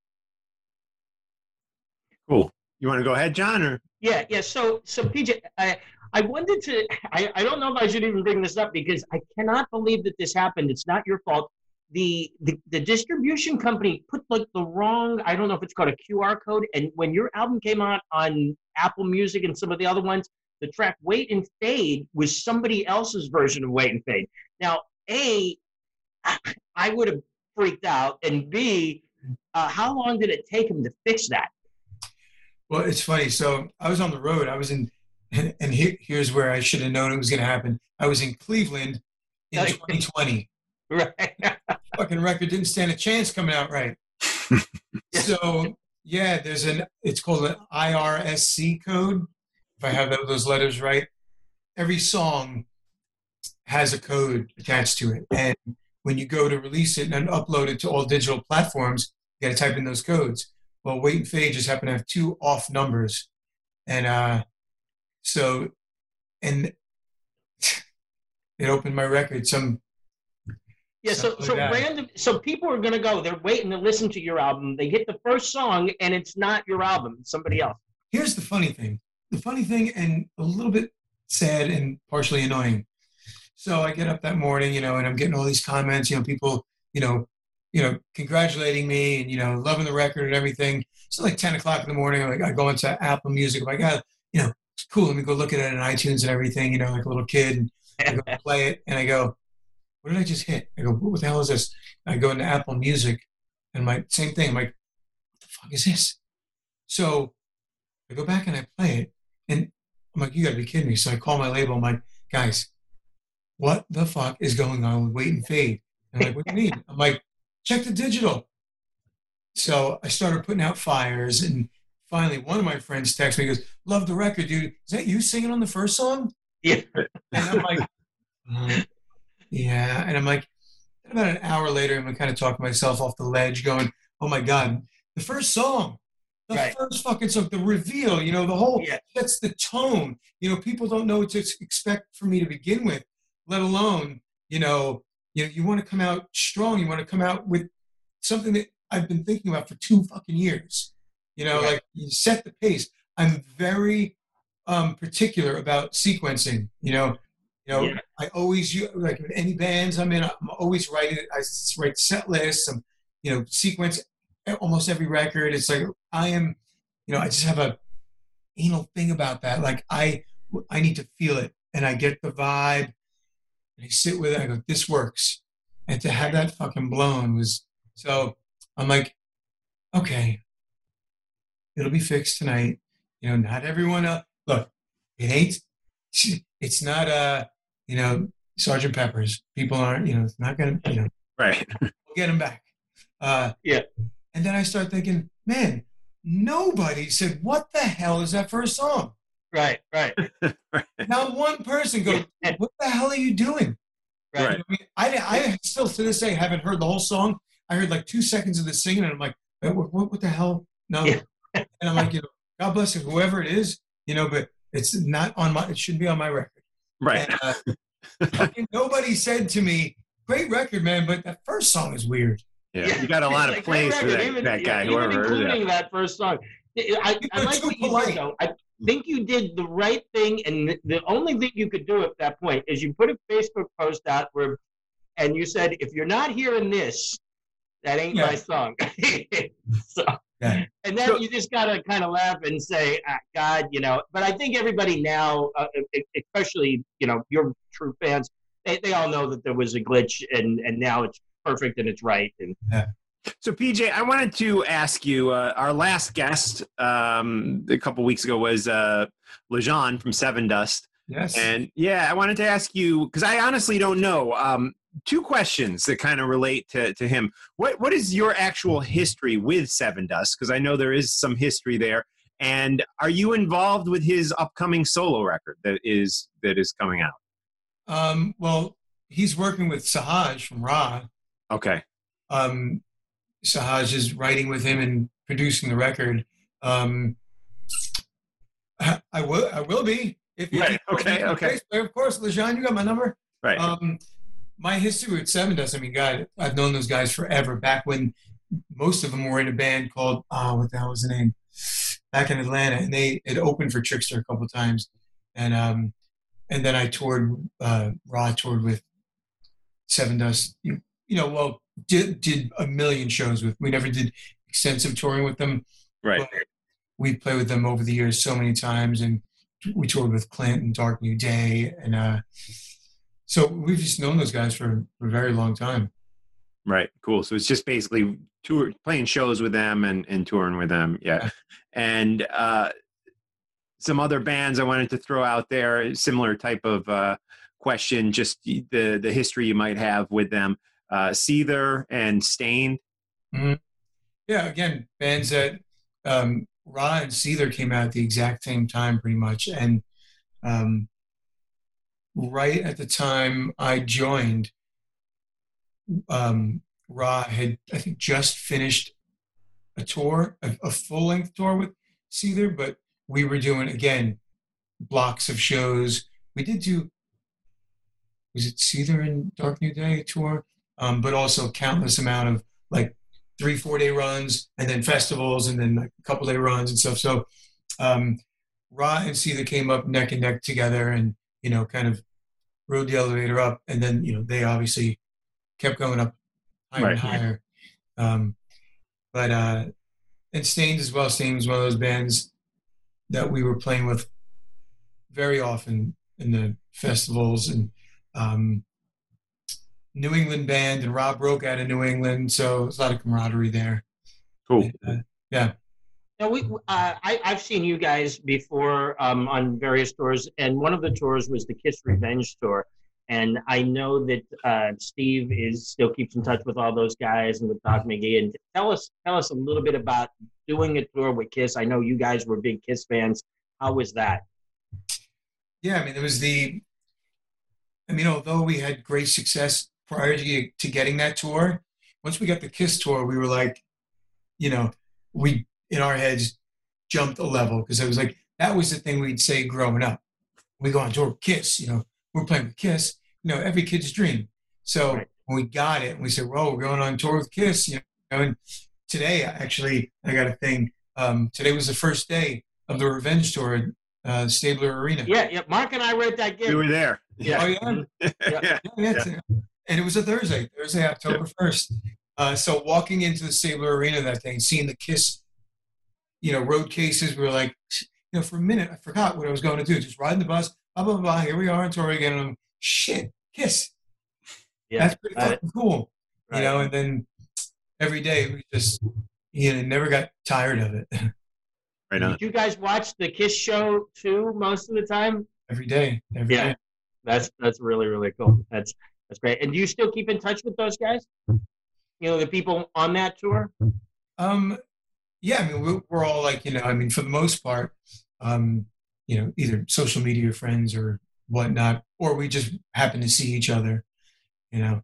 Cool. You want to go ahead, John, or? Yeah, yeah. So, so P J, I I wanted to. I, I don't know if I should even bring this up because I cannot believe that this happened. It's not your fault. The the, the distribution company put like the wrong. I don't know if it's called a Q R code. And when your album came out on Apple Music and some of the other ones, the track "Wait and Fade" was somebody else's version of "Wait and Fade." Now, A, I would have freaked out, and B, uh, how long did it take him to fix that? Well, it's funny. So I was on the road. I was in, and, and here, here's where I should have known it was going to happen. I was in Cleveland in twenty twenty. Right. Fucking record didn't stand a chance coming out right. So yeah, there's an. It's called an I R S C code. If I have those letters right, every song has a code attached to it, and when you go to release it and upload it to all digital platforms, you got to type in those codes. Well, Wait and Fade just happened to have two off numbers. And uh, so, and it opened my record. Some Yeah, so something so like that. random. So people are going to go. They're waiting to listen to your album. They get the first song, and it's not your album. It's somebody else. Here's the funny thing. The funny thing, and a little bit sad and partially annoying. So I get up that morning, you know, and I'm getting all these comments, you know, people, you know, you know, congratulating me and, you know, loving the record and everything. So like ten o'clock in the morning, like I go into Apple Music. I'm like, ah, you know, it's cool. Let me go look at it on iTunes and everything, you know, like a little kid. And I go play it and I go, what did I just hit? I go, what the hell is this? I go into Apple Music and my same thing. I'm like, what the fuck is this? So I go back and I play it and I'm like, you gotta be kidding me. So I call my label. I'm like, guys, what the fuck is going on with Wait and Fade? And I'm like, what do you mean? I'm like, check the digital. So I started putting out fires and finally one of my friends texts me, goes, love the record, dude. Is that you singing on the first song? Yeah. And I'm like, uh, yeah. And I'm like, about an hour later, I'm kind of talking myself off the ledge going, oh my God, the first song, the Right. first fucking song, the reveal, you know, the whole, Yeah. that's the tone. You know, people don't know what to expect from me to begin with, let alone, you know, you know, you want to come out strong. You want to come out with something that I've been thinking about for two fucking years. You know, Right. like you set the pace. I'm very um, particular about sequencing, you know, You know, Yeah. I always use, like in any bands I'm in, I'm always writing, I write set lists, some, you know, sequence almost every record. It's like, I am, you know, I just have a anal thing about that. Like I, I need to feel it and I get the vibe and I sit with it. I go, this works. And to have that fucking blown was, so I'm like, okay, it'll be fixed tonight. You know, not everyone, uh, look, it ain't, it's not, uh, you know, Sergeant Pepper's. People aren't, you know, it's not going to, you know, Right. we'll get them back. Uh, Yeah. And then I start thinking, man, nobody said, what the hell is that first song? Right, right. Not one person goes, what the hell are you doing? Right. I, mean, I, I still to this day haven't heard the whole song. I heard like two seconds of the singing and I'm like, what, what, what the hell? No. Yeah. And I'm like, you know, God bless it, whoever it is, you know, but it's not on my, it shouldn't be on my record. Right. And, uh, nobody said to me, great record, man, but that first song is weird. Yeah. Yeah. You got a lot of Like, plays for record, that, even- that guy, yeah, whoever. Even including Yeah. that first song. I, I were like too what you polite. did, though. I think you did the right thing, and the, the only thing you could do at that point is you put a Facebook post out where, and you said, if you're not hearing this, that ain't Yeah. my song. so, Yeah. and then So- you just gotta kind of laugh and say, ah, God, you know. But I think everybody now, uh, especially you know your true fans, they, they all know that there was a glitch, and and now it's perfect and it's right. And So, P J, I wanted to ask you. Uh, our last guest um, a couple weeks ago was uh, Lejean from Seven Dust, Yes. and yeah, I wanted to ask you because I honestly don't know. Um, two questions that kind of relate to to him. What what is your actual history with Seven Dust? Because I know there is some history there. And are you involved with his upcoming solo record that is that is coming out? Um, well, he's working with Sahaj from Ra. Okay. Um, Sahaj is writing with him and producing the record. Um, I, I will. I will be. If you Right, okay, okay. Of course, Lejean, you got my number. Right. Um, my history with Seven Dust. I mean, God, I've known those guys forever. Back when most of them were in a band called oh, what the hell was the name? Back in Atlanta, and they had opened for Trickster a couple times, and um, and then I toured. Uh, Raw toured with Seven Dust. You, you know, well, did did a million shows with. We never did extensive touring with them. Right. But we played with them over the years so many times, and we toured with Clint and Dark New Day, and uh, so we've just known those guys for, for a very long time. Right. Cool. So it's just basically tour, playing shows with them and, and touring with them. Yeah. Yeah. And uh, some other bands I wanted to throw out there, similar type of uh, question, just the, the history you might have with them. Uh, Seether and Stained. Mm-hmm. Yeah, again, bands that um, Ra and Seether came out at the exact same time pretty much. And um, right at the time I joined, um, Ra had, I think, just finished a tour, a, a full length tour with Seether, but we were doing again blocks of shows. We did do, was it Seether and Dark New Day tour? Um, but also countless amount of like three, four day runs, and then festivals, and then like a couple day runs and stuff. So um, Ra and Seether came up neck and neck together, and you know, kind of rode the elevator up, and then you know they obviously kept going up higher Right. and higher. Um, but uh, and Stained as well. Stained was one of those bands that we were playing with very often in the festivals, and um, New England band, and Rob broke out of New England, so there's a lot of camaraderie there. Cool. And, uh, yeah. Now we, uh, I, I've seen you guys before um, on various tours, and one of the tours was the Kiss Revenge tour. And I know that uh, Steve is still keeps in touch with all those guys and with Doc McGee. And tell us, tell us a little bit about doing a tour with Kiss. I know you guys were big Kiss fans. How was that? Yeah, I mean, it was the. I mean, although we had great success prior to, to getting that tour, once we got the Kiss tour, we were like, you know, we in our heads jumped a level, because it was like that was the thing we'd say growing up. We go on tour with Kiss, you know, we're playing with Kiss, you know, every kid's dream. So right. when we got it, we said, well, we're going on tour with Kiss, you know. And today, actually, I got a thing. Um, today was the first day of the Revenge tour at uh, Stabler Arena. Yeah, yeah. Mark and I were at that gig. We were there. Yeah. Oh, yeah? Yeah. Yeah, yeah, yeah. And it was a Thursday, Thursday, October first. Uh, so walking into the Stabler Arena that day and seeing the Kiss, you know, road cases, we were like, you know, for a minute, I forgot what I was going to do. Just riding the bus, blah, blah, blah. Here we are on tour again. And I'm, shit, Kiss. Yeah. That's pretty fucking cool. Right. You know, and then every day we just, you know, never got tired of it. Right on. Did you guys watch the Kiss show too most of the time? Every day. Every Yeah. day. That's that's really, really cool. That's that's great. And do you still keep in touch with those guys? You know, the people on that tour? Um, yeah, I mean, we're, we're all like, you know, I mean, for the most part, um, you know, either social media friends or whatnot, or we just happen to see each other, you know.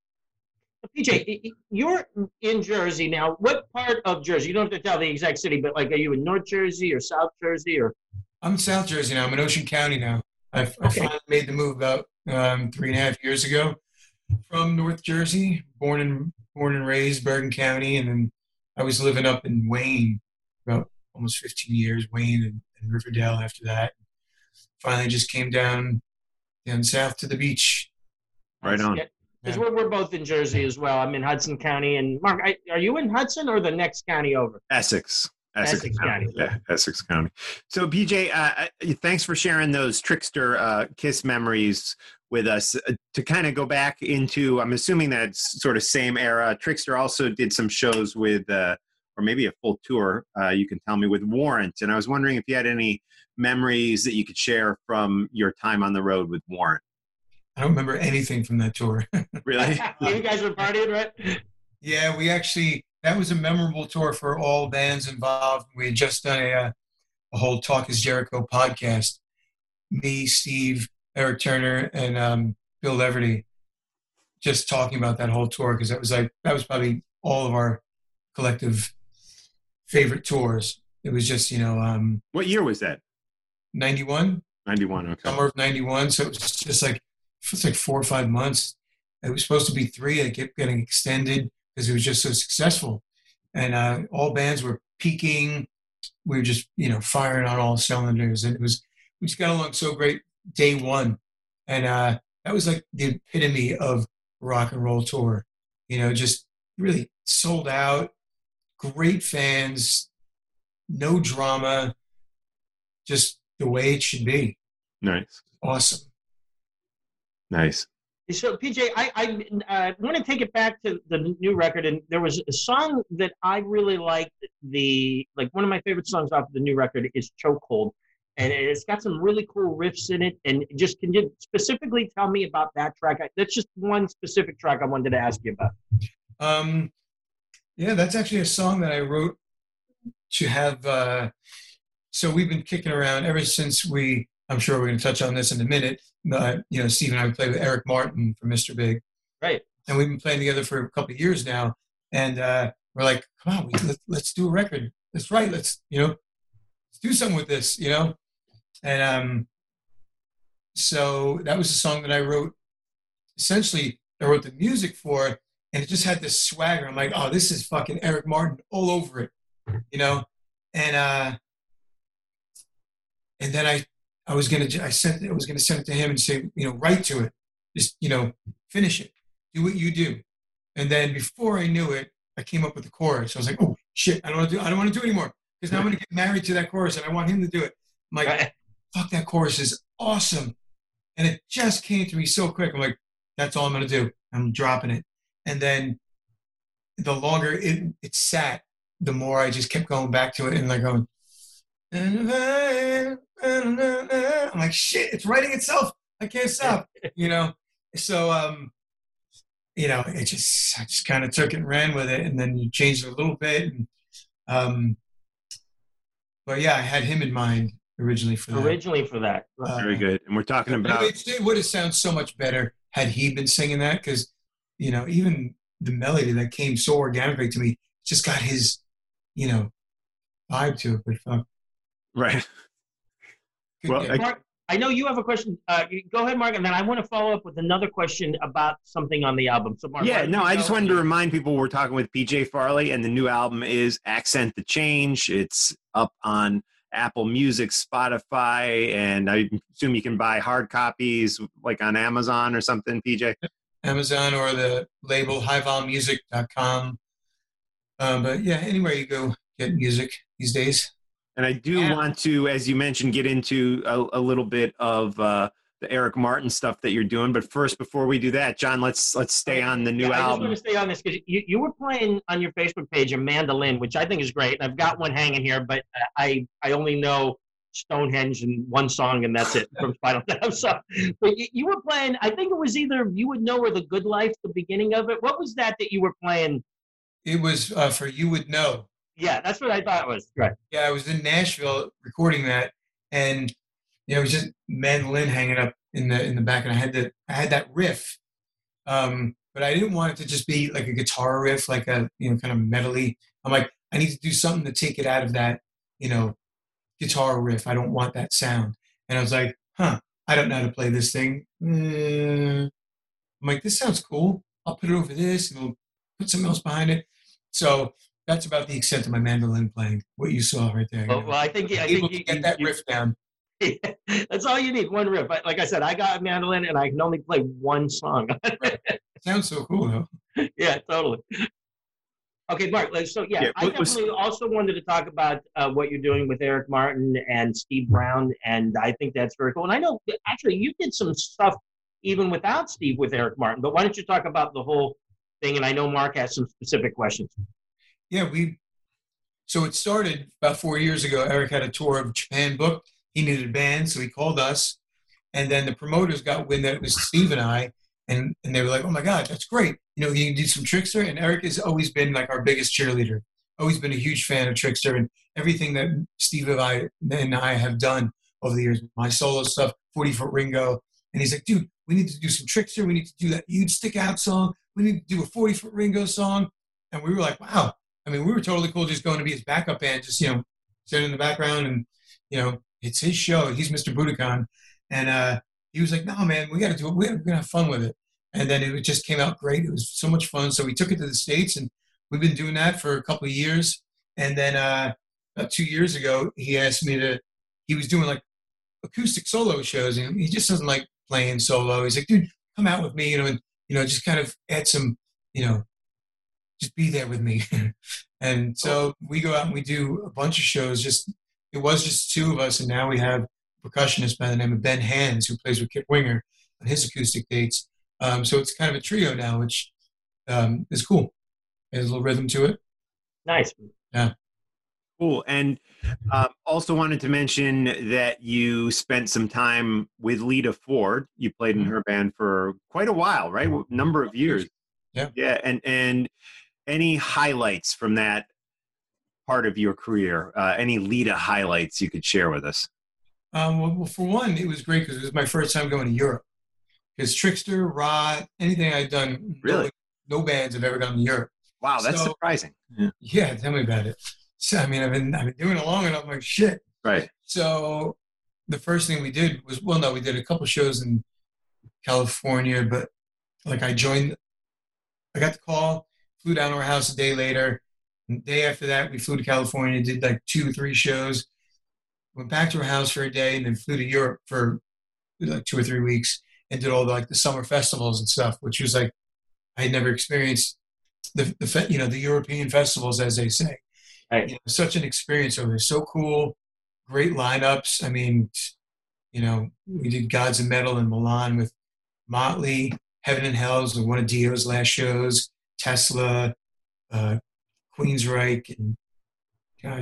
P J, you're in Jersey now. What part of Jersey? You don't have to tell the exact city, but like, are you in North Jersey or South Jersey or? I'm in South Jersey now. I'm in Ocean County now. I've, I Okay. finally made the move about um, three and a half years ago from North Jersey, born and born and raised Bergen County, and then I was living up in Wayne about almost fifteen years, Wayne and, and Riverdale after that. Finally just came down down south to the beach. Right on. Because Yeah. we're, we're both in Jersey as well. I'm in Hudson County. And Mark, I, are you in Hudson or the next county over? Essex. Essex, Essex County. County. Yeah, Essex County. So, P J, uh, uh, thanks for sharing those Trickster uh, Kiss memories with us. Uh, to kind of go back into, I'm assuming that's sort of same era. Trickster also did some shows with, uh, or maybe a full tour, uh, you can tell me, with Warrant. And I was wondering if you had any memories that you could share from your time on the road with Warrant. I don't remember anything from that tour. Really? You guys were partying, right? Yeah, we actually, that was a memorable tour for all bands involved. We had just done a, uh, a whole Talk is Jericho podcast. Me, Steve, Eric Turner, and um, Bill Leverty just talking about that whole tour, because that was like, that was probably all of our collective favorite tours. It was just, you know, um, What year was that? ninety-one, ninety-one, okay. summer of ninety-one. So it was just like, it was like four or five months. It was supposed to be three. It kept getting extended because it was just so successful. And uh, all bands were peaking. We were just, you know, firing on all cylinders. And it was, we just got along so great day one. And uh, that was like the epitome of rock and roll tour. You know, just really sold out, great fans, no drama, just the way it should be. Nice. Awesome. Nice. So, P J, I, I uh, want to take it back to the new record, and there was a song that I really liked. The like one of my favorite songs off of the new record is "Chokehold," and it's got some really cool riffs in it. And just can you specifically tell me about that track? I, that's just one specific track I wanted to ask you about. Um, yeah, that's actually a song that I wrote to have. Uh, so we've been kicking around ever since we. I'm sure we're going to touch on this in a minute. Uh, you know, Steve and I play with Eric Martin from Mister Big. Right. And we've been playing together for a couple of years now. And uh, we're like, come on, we, let's, let's do a record. Let's write. Let's, you know, let's do something with this, you know? And um, so that was a song that I wrote. Essentially, I wrote the music for it, and it just had this swagger. I'm like, oh, this is fucking Eric Martin all over it, you know? And uh, and then I, I was gonna, I sent, I was gonna send it to him and say, you know, write to it, just, you know, finish it, do what you do. And then before I knew it, I came up with the chorus. I was like, oh shit, I don't want to do, I don't want to do it anymore because now I'm gonna get married to that chorus, and I want him to do it. I'm like, fuck, that chorus is awesome, and it just came to me so quick. I'm like, that's all I'm gonna do. I'm dropping it. And then the longer it it sat, the more I just kept going back to it and like going, I'm like, shit, it's writing itself. I can't stop, you know? So, um, you know, it just, I just kind of took it and ran with it, and then you changed it a little bit. And, um, but yeah, I had him in mind originally for that. Originally for that. Uh, Very good. And we're talking about... It, it would have sounded so much better had he been singing that, because, you know, even the melody that came so organically to me, just got his, you know, vibe to it. But fuck. Right. Good Well, game. I, Mark, I know you have a question. Uh, go ahead, Mark, and then I want to follow up with another question about something on the album. So, Mark, why yeah, don't no, you I go? just wanted to remind people we're talking with P J Farley, and the new album is Accent the Change. It's up on Apple Music, Spotify, and I assume you can buy hard copies like on Amazon or something, P J? Amazon or the label high vol music dot com. Um, but yeah, anywhere you go get music these days. And I do Yeah. want to, as you mentioned, get into a, a little bit of uh, the Eric Martin stuff that you're doing. But first, before we do that, John, let's let's stay on the new Yeah, I just album. want to stay on this because you, you were playing on your Facebook page a mandolin, which I think is great. And I've got one hanging here, but I I only know Stonehenge and one song, and that's it from Spinal Tap. So, but you, you were playing. I think it was either You Would Know or The Good Life, the beginning of it. What was that that you were playing? It was uh, for You Would Know. Yeah, that's what I thought it was. Right. Yeah, I was in Nashville recording that, and you know, it was just mandolin hanging up in the in the back, and I had that I had that riff, um, but I didn't want it to just be like a guitar riff, like a you know kind of metally. I'm like, I need to do something to take it out of that, you know, guitar riff. I don't want that sound. And I was like, huh, I don't know how to play this thing. Mm. I'm like, this sounds cool. I'll put it over this, and we'll put something else behind it. So that's about the extent of my mandolin playing. What you saw right there. Well, well I think I Able think to you, get you, that you, riff down. that's all you need, one riff. But like I said, I got a mandolin, and I can only play one song. Sounds so cool, though. Yeah, totally. Okay, Mark. like, So yeah, Yeah, I what was- definitely also wanted to talk about uh, what you're doing with Eric Martin and Steve Brown, and I think that's very cool. And I know that actually you did some stuff even without Steve with Eric Martin. But why don't you talk about the whole thing? And I know Mark has some specific questions. Yeah, we. So it started about four years ago. Eric had a tour of Japan booked. He needed a band, so he called us. And then the promoters got wind that it was Steve and I, and, and they were like, oh my God, that's great. You know, you can do some Trickster. And Eric has always been like our biggest cheerleader, always been a huge fan of Trickster and everything that Steve and I, and I have done over the years, my solo stuff, forty Foot Ringo. And he's like, dude, we need to do some Trickster. We need to do that You'd Stick Out song. We need to do a forty Foot Ringo song. And we were like, wow. I mean, we were totally cool just going to be his backup band, just, you know, sitting in the background and, you know, it's his show. He's Mister Budokan. And uh, he was like, no, man, we got to do it. We're going to have fun with it. And then it just came out great. It was so much fun. So we took it to the States, and we've been doing that for a couple of years. And then uh, about two years ago, he asked me to, he was doing like acoustic solo shows, and he just doesn't like playing solo. He's like, dude, come out with me, you know, and, you know, just kind of add some, you know, just be there with me. And so we go out and we do a bunch of shows. Just it was just two of us, and now we have a percussionist by the name of Ben Hands who plays with Kip Winger on his acoustic dates. Um, so it's kind of a trio now, which um, is cool. There's a little rhythm to it. Nice. Yeah. Cool. And uh, also wanted to mention that you spent some time with Lita Ford. You played in her band for quite a while, right? A number of years. Yeah. Yeah. And, and any highlights from that part of your career? Uh, any Lita highlights you could share with us? Um, well, well, for one, it was great because it was my first time going to Europe. Because Trickster, Rod, anything I'd done, Really? no, no bands have ever gone to Europe. Wow, that's So, surprising. Yeah. yeah, tell me about it. So, I mean, I've been I've been doing it long enough. I'm like, shit. Right. So the first thing we did was, well, no, we did a couple shows in California, but like I joined, I got the call, flew down to our house a day later. And the day after that, we flew to California, did like two or three shows, went back to our house for a day, and then flew to Europe for like two or three weeks and did all the, like the summer festivals and stuff, which was like, I had never experienced the, the fe- you know, the European festivals, as they say. Right. You know, such an experience over there. So cool. Great lineups. I mean, you know, we did Gods of Metal in Milan with Motley, Heaven and Hell's was one of Dio's last shows, Tesla, uh, Queensryche, and God,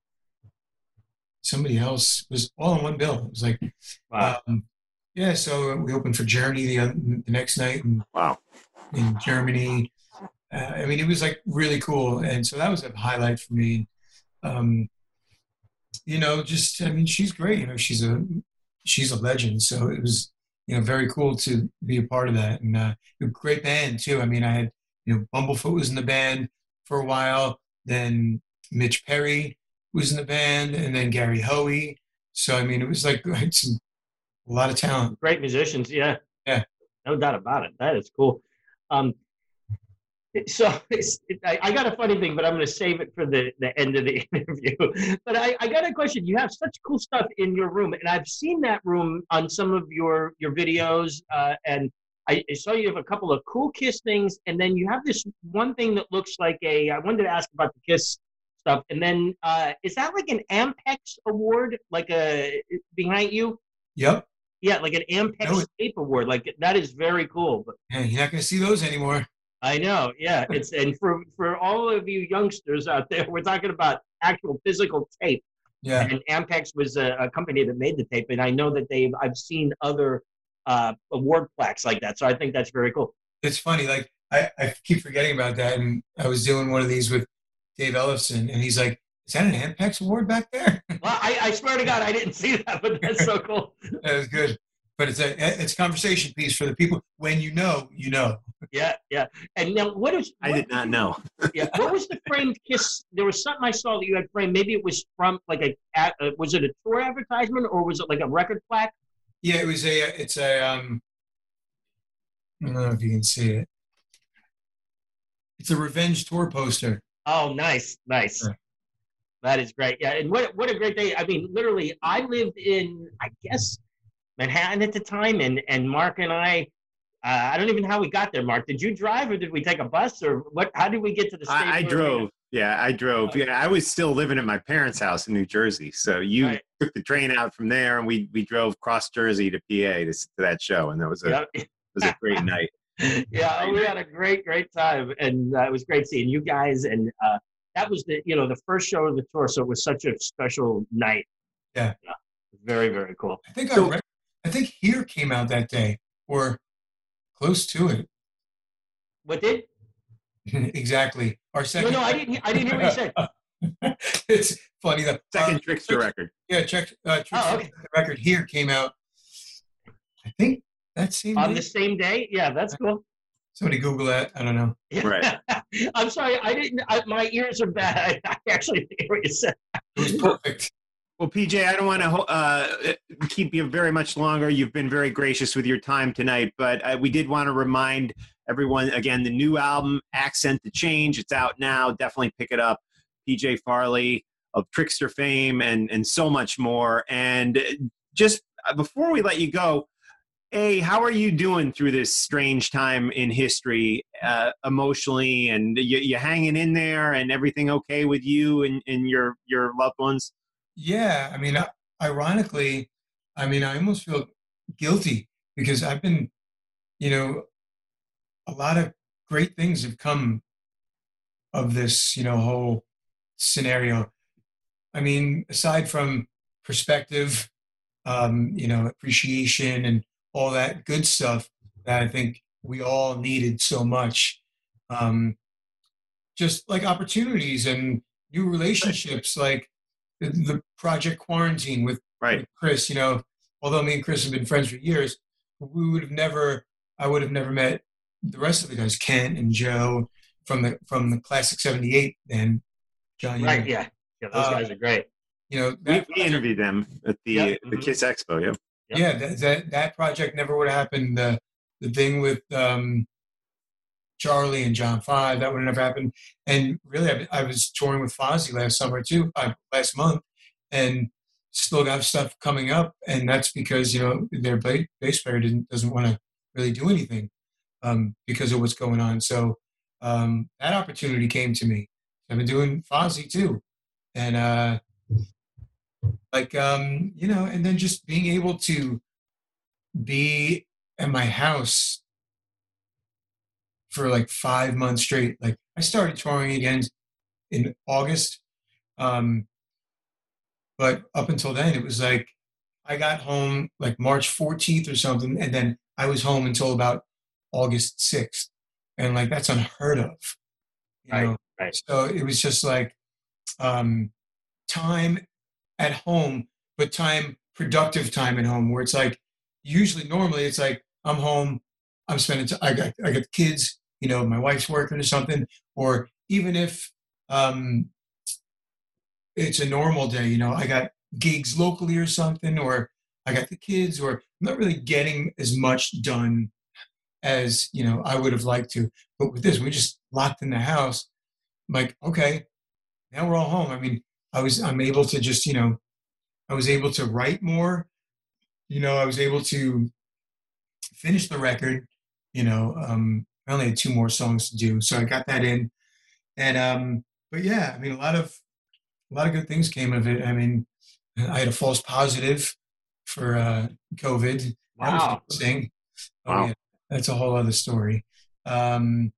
somebody else. It was all in one bill. It was like, Wow. um, yeah. So we opened for Journey the, other, the next night in, Wow. in Germany. Uh, I mean, it was like really cool, and so that was a highlight for me. Um, you know, just I mean, she's great. You know, she's a she's a legend. So it was, you know, very cool to be a part of that, and uh, a great band too. I mean, I had, you know, Bumblefoot was in the band for a while, then Mitch Perry was in the band, and then Gary Hoey. So I mean, it was like I had some, a lot of talent. Great musicians, yeah. Yeah. No doubt about it. That is cool. Um, so it's, it, I, I got a funny thing, but I'm going to save it for the, the end of the interview. But I, I got a question. You have such cool stuff in your room, and I've seen that room on some of your, your videos, uh, and I, I saw you have a couple of cool Kiss things, and then you have this one thing that looks like a, I wanted to ask about the Kiss stuff, and then uh, is that like an Ampex award, like a, behind you? Yep. Yeah, like an Ampex No. tape award. Like, that is very cool. But Yeah, you're not going to see those anymore. I know, yeah. It's and for for all of you youngsters out there, we're talking about actual physical tape. Yeah. And Ampex was a, a company that made the tape, and I know that they've I've seen other uh, award plaques like that. So I think that's very cool. It's funny, like I, I keep forgetting about that, and I was doing one of these with Dave Ellefson, and he's like, "Is that an Ampex award back there?" Well, I, I swear to God, I didn't see that, but that's so cool. That was good, but it's a it's a conversation piece for the people. When you know, you know. Yeah, yeah. And now, what is? I what, did not know. Yeah. What was the framed Kiss? There was something I saw that you had framed. Maybe it was from like a. a was it a tour advertisement or was it like a record plaque? Yeah, it was a. It's a. Um, I don't know if you can see it. It's a Revenge tour poster. Oh, nice, nice. Sure. That is great. Yeah, and what what a great day. I mean, literally, I lived in, I guess, Manhattan at the time, and and Mark and I, uh, I don't even know how we got there. Mark, did you drive or did we take a bus or what? How did we get to the state? I, I drove. Yeah, I drove. Yeah, I was still living at my parents' house in New Jersey. So you Right. took the train out from there, and we we drove cross Jersey to P A to, to that show, and that was a Yeah. it was a great night. Yeah, we had a great, great time, and uh, it was great seeing you guys. And uh, that was the, you know, the first show of the tour, so it was such a special night. Yeah. yeah very, very cool. I think So- our rec- I think Here came out that day, or close to it. What did? Exactly. Our No, second. no, I didn't. I didn't hear what you said. It's funny that Second uh, Trickster record. Yeah, check. Uh, Trickster Oh, okay. record Here came out. I think that same On day. the same day? Yeah, that's cool. Somebody Google that. I don't know. Right. I'm sorry, I didn't. I, my ears are bad. I, I actually didn't hear what you said. It was perfect. Well, P J, I don't want to uh, keep you very much longer. You've been very gracious with your time tonight, but uh, we did want to remind everyone, again, the new album, Accent to Change, it's out now. Definitely pick it up. P J Farley of Trickster fame and, and so much more. And just before we let you go, A, how are you doing through this strange time in history uh, emotionally? And you, you hanging in there and everything okay with you and, and your, your loved ones? Yeah, I mean, uh, ironically, I mean, I almost feel guilty because I've been, you know, a lot of great things have come of this, you know, whole scenario. I mean, aside from perspective, um, you know, appreciation and all that good stuff that I think we all needed so much, um, just like opportunities and new relationships, like the, the Project Quarantine with, Right. with Chris. You know, although me and Chris have been friends for years, we would have never, I would have never met the rest of the guys, Kent and Joe, from the from the classic seventy-eight and John. Right, Young. yeah. Yeah, those Uh, guys are great. You know, We, that we project- interviewed them at the Yep. the Mhm. Kiss Expo. Yeah. Yep. yeah, that, that that project never would have happened. The the thing with um, Charlie and John Five, that would have never happened. And really, I, I was touring with Fozzy last summer too, uh, last month, and still got stuff coming up. And that's because you know their ba- bass player didn't doesn't want to really do anything um, because of what's going on. So um, that opportunity came to me. I've been doing Fozzy too, and uh, like um, you know, and then just being able to be at my house for like five months straight. Like I started touring again in August. Um, but up until then, it was like I got home like March fourteenth or something. And then I was home until about August sixth. And like, that's unheard of. You Right, know? right. So it was just like um, time at home, but time, productive time at home where it's like, usually normally it's like, I'm home, I'm spending time, I got, I got kids, you know, my wife's working or something, or even if um, it's a normal day, you know, I got gigs locally or something, or I got the kids, or I'm not really getting as much done as, you know, I would have liked to. But with this, we just locked in the house. I'm like, okay, now we're all home. I mean, I was, I'm able to just, you know, I was able to write more, you know, I was able to finish the record, you know, um, I only had two more songs to do. So I got that in. And, um, but yeah, I mean, a lot of, a lot of good things came of it. I mean, I had a false positive for uh, COVID. That was Wow. interesting. Oh, Wow. yeah, that's a whole other story. Um,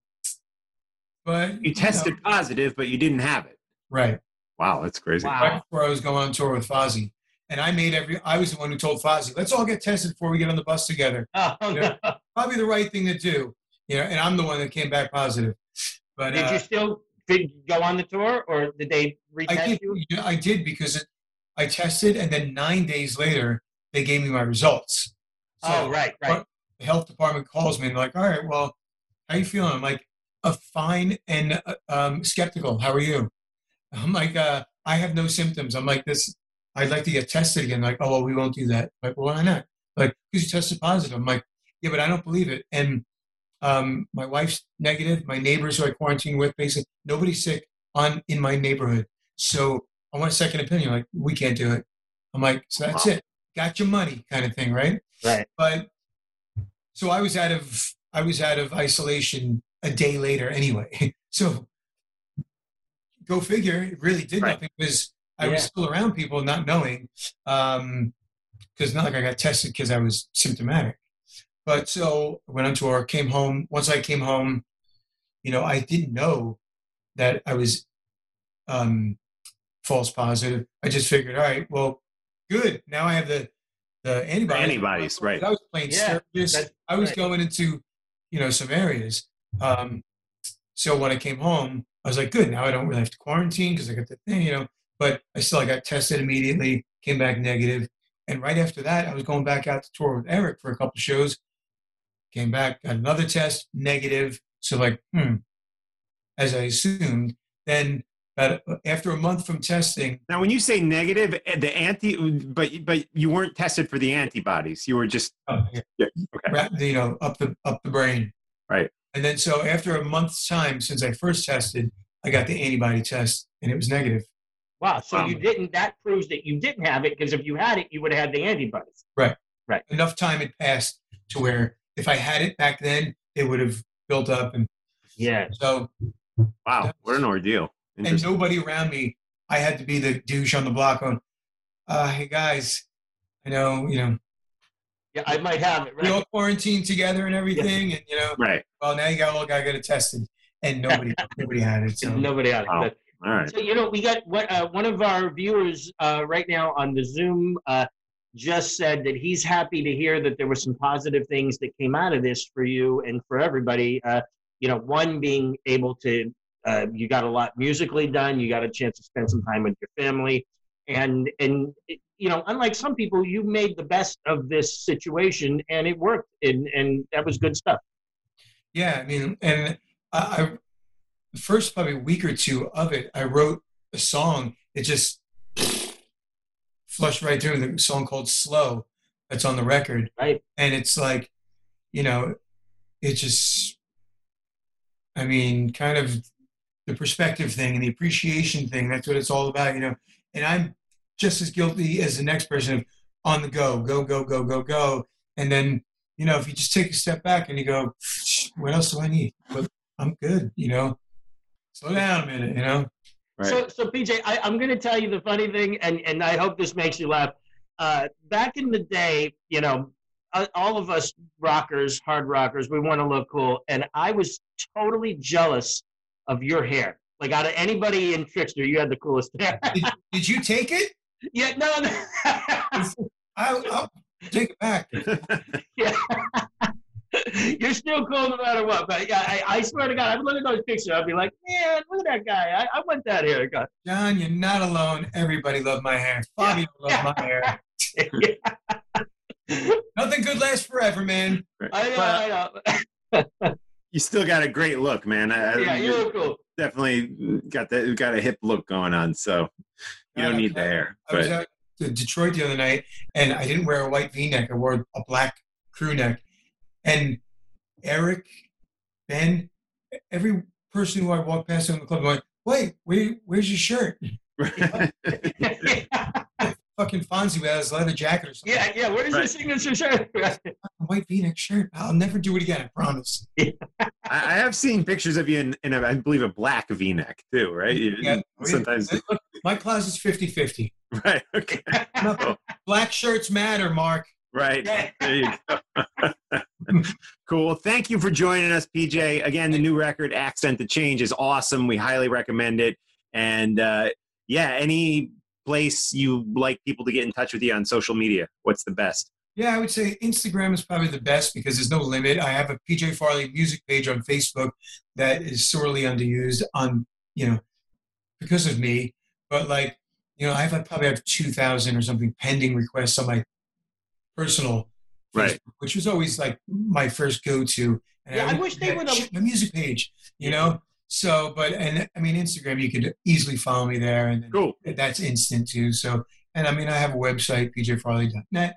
but You tested know, positive, but you didn't have it. right. Wow, that's crazy. Wow. Right before I was going on tour with Fozzy. And I made every, I was the one who told Fozzy, let's all get tested before we get on the bus together. Oh, Yeah. no. Probably the right thing to do. You know, and I'm the one that came back positive. But Did uh, you still did you go on the tour, or did they I retest did, you? you know, I did because it, I tested, and then nine days later, they gave me my results. So Oh, right, right. the health department calls me and they're like, all right, well, how you feeling? I'm like, uh, fine and uh, um, skeptical. How are you? I'm like, uh, I have no symptoms. I'm like, this, I'd like to get tested again. Like, oh, well, we won't do that. I'm like, well, why not? Like, because you tested positive. I'm like, yeah, but I don't believe it. And um, my wife's negative. My neighbors who I quarantine with, basically, nobody's sick on in my neighborhood. So I want a second opinion. Like, we can't do it. I'm like, so that's Wow. it. Got your money kind of thing, right? Right. But so I was out of I was out of isolation a day later anyway. So go figure, it really did Right. nothing because I Yeah. was still around people not knowing. Um because not like I got tested because I was symptomatic. But so I went on tour, came home. Once I came home, you know, I didn't know that I was um false positive. I just figured, all right, well, good. Now I have the the antibodies. antibodies, right. I was playing Yeah, Sturgis. that's I was right. going into, you know, some areas. Um, so when I came home, I was like, good. Now I don't really have to quarantine because I got the thing, you know. But I still I got tested immediately, came back negative, and right after that, I was going back out to tour with Eric for a couple shows. Came back, got another test, negative. So like, hmm, as I assumed. Then about after a month from testing, Now, when you say negative, eh, the anti, but but you weren't tested for the antibodies. You were just uh, Yeah, okay. ra- you know, up the up the brain. Right. And then so after a month's time since I first tested, I got the antibody test and it was negative. Wow. So Wow. you didn't. That proves that you didn't have it, because if you had it, you would have had the antibodies. Enough time had passed to where if I had it back then, it would have built up. And Yeah. so, Wow, what an ordeal. and Interesting. nobody around me, I had to be the douche on the block going, uh, hey guys, I know, you know, Yeah. I might have it. we Right. all quarantined together and everything. And, you know, Right. well, now you got all got to get it tested. And nobody, nobody had it. So, Nobody had it. Wow. But- All right. So, you know, we got what uh, one of our viewers uh, right now on the Zoom uh, just said that he's happy to hear that there were some positive things that came out of this for you and for everybody. Uh, you know, one being able to, uh, you got a lot musically done. You got a chance to spend some time with your family. And, and you know, unlike some people, you made the best of this situation and it worked. And, and that was good stuff. yeah, I mean, and I, the first probably week or two of it, I wrote a song. It just flushed right through, the song called Slow that's on the record. Right. And it's like, you know, it just, I mean, kind of the perspective thing and the appreciation thing. That's what it's all about, you know. And I'm just as guilty as the next person of on the go, go, go, go, go, go. And then, you know, if you just take a step back and you go, what else do I need? But I'm good, you know. Slow down a minute, you know. Right. So, so P J, I, I'm going to tell you the funny thing, and, and I hope this makes you laugh. Uh, back in the day, you know, uh, all of us rockers, hard rockers, we want to look cool. And I was totally jealous of your hair. Like out of anybody in Trickster, you had the coolest hair. Did, did you take it? Yeah, no, no. I'll, I'll take it back. Yeah. You're still cool no matter what. But yeah, I, I swear to God, I'd look at those pictures. I'd be like, man, look at that guy. I, I want that haircut. John, you're not alone. Everybody loved my hair. Fabio Yeah. loved my hair. Nothing good lasts forever, man. I know, I know. You still got a great look, man. I, Yeah, you you look cool. definitely got that. Got a hip look going on, so you don't need the hair. I was But out to Detroit the other night, and I didn't wear a white V-neck. I wore a black crew neck. And Eric, Ben, every person who I walked past in the club, I'm like, wait, where, where's your shirt? Fucking Fonzie with his leather jacket or something. Yeah, yeah. Where's your Right. signature shirt? A white V-neck shirt. I'll never do it again, I promise. I, I have seen pictures of you in, in a, I believe, a black V-neck too, right? You- Yeah. Sometimes, Look, my closet's fifty-fifty. right? Okay, No, black shirts matter, Mark. right. There you go. Cool. Well, thank you for joining us, P J. Again, the new record, Accent to Change, is awesome. We highly recommend it. And uh, yeah, any place you like people to get in touch with you on social media, what's the best? Yeah, I would say Instagram is probably the best because there's no limit. I have a P J Farley music page on Facebook that is sorely underused on, you know, because of me. But like, you know, I have I probably have two thousand or something pending requests on my personal Right. Facebook, which was always like my first go-to. And Yeah, I would- wish they would have- shit, my music page, you know? So, but, and I mean, Instagram, you could easily follow me there. And then Cool. that's instant too. So, and I mean, I have a website, p j farley dot net.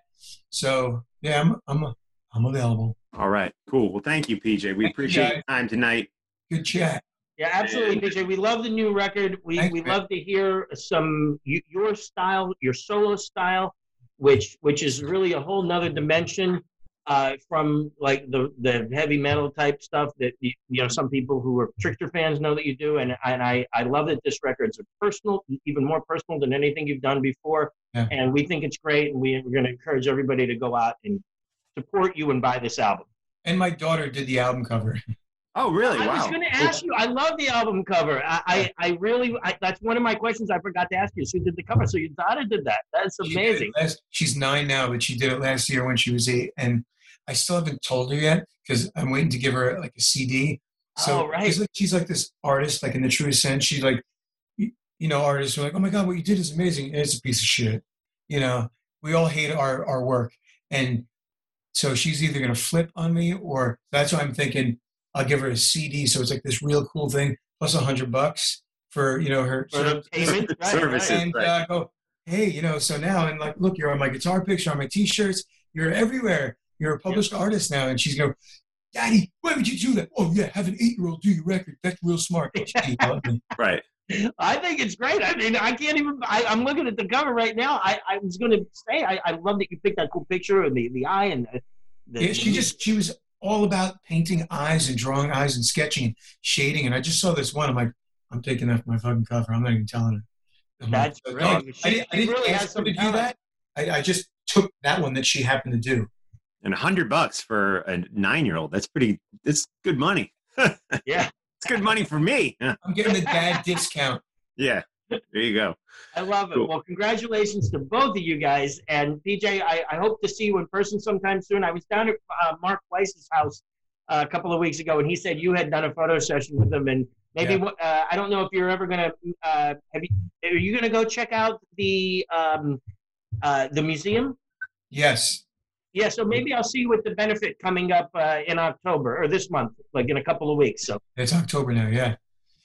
So yeah, I'm, I'm, I'm available. All right. Cool. Well, thank you, P J. We Thank you, appreciate guys. your time tonight. Good chat. Yeah, absolutely, P J. We love the new record. We Thanks, we man. love to hear some y- your style, your solo style, which which is really a whole nother dimension uh, from like the the heavy metal type stuff that you, you know some people who are Trickster fans know that you do, and and I I love that this record's a personal, even more personal than anything you've done before, Yeah. and we think it's great, and we, we're going to encourage everybody to go out and support you and buy this album. And my daughter did the album cover. Oh, really? I Wow. was going to ask you. I love the album cover. I, I, I really. I, that's one of my questions I forgot to ask you. Who did the cover? So your daughter did that. That's She did it amazing. last- she's nine now, but she did it last year when she was eight. And I still haven't told her yet because I'm waiting to give her like a C D. So Oh, right. she's like, she's like this artist, like in the truest sense. She's like, you you know, artists are like, oh my God, what you did is amazing. And it's a piece of shit. You know, we all hate our, our work. And so she's either going to flip on me or that's why I'm thinking I'll give her a C D. So it's like this real cool thing plus a hundred bucks for, you know, her. For the payment, right, Services. right. And right. uh, go, hey, you know, so now, and like, look, you're on my guitar picture, on my T-shirts, you're everywhere. You're a published artist now. And she's going, Daddy, why would you do that? Oh, yeah, have an eight-year-old do your record. That's real smart. She loved me. Right. I think it's great. I mean, I can't even. I, I'm looking at the cover right now. I, I was going to say, I, I love that you picked that cool picture and the, the eye and the. the Yeah, she just, she was all about painting eyes and drawing eyes and sketching and shading. And I just saw this one. I'm like, I'm taking that for my fucking cover. I'm not even telling her. I'm That's like, great. no, She- I didn't, I she didn't really has ask her some to do talent. that. I, I just took that one that she happened to do. And a hundred bucks for a nine-year-old. That's pretty, it's good money. Yeah, It's good money for me. I'm getting the dad discount. Yeah. There you go. I love it. Cool. Well, congratulations to both of you guys. And P J, I, I hope to see you in person sometime soon. I was down at uh, Mark Weiss's house uh, a couple of weeks ago, and he said you had done a photo session with him. And maybe Yeah. uh, I don't know if you're ever gonna. Uh, have you? Are you gonna go check out the um, uh, the museum? Yes. Yeah. So maybe I'll see you at the benefit coming up uh, in October or this month, like in a couple of weeks. So It's October now, yeah.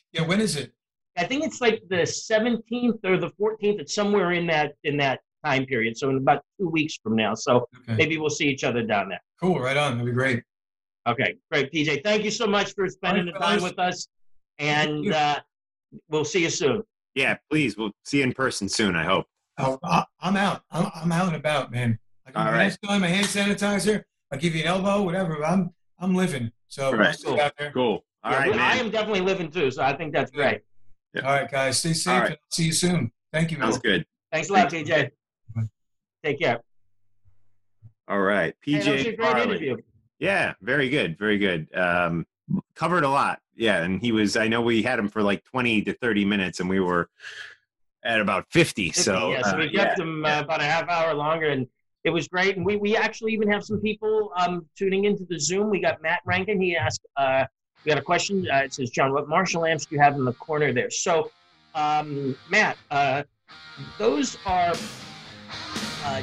Yeah, when is it? I think it's like the seventeenth or the fourteenth. It's somewhere in that in that time period. So in about two weeks from now. So Okay. maybe we'll see each other down there. Cool, right on. That'd be great. Okay, great, P J. Thank you so much for spending the All time right, fellas. with us, and you. uh, we'll see you soon. Yeah, please. We'll see you in person soon, I hope. Oh, I, I'm out. I'm, I'm out and about, man. I got All my right. mask on, my hand sanitizer. I'll give you an elbow, whatever. I'm I'm living. So All we'll right. see you out there. Cool. All Yeah, right, we- I man. am definitely living too, so I think that's great. Yeah. All right, guys. Stay safe. All right. And I'll see you soon. Thank you, man. Sounds good. Thanks a lot, P J. Take care. All right. P J Hey, that was a great Farley. interview. Yeah, very good, very good. Um, covered a lot. Yeah, and he was. I know we had him for like twenty to thirty minutes, and we were at about fifty. So, yeah, so we uh, yeah, kept them uh, about a half hour longer, and it was great. And we, we actually even have some people um, tuning into the Zoom. We got Matt Rankin. He asked, uh, we got a question. Uh, it says, John, what Marshall amps do you have in the corner there? So, um, Matt, uh, those are uh,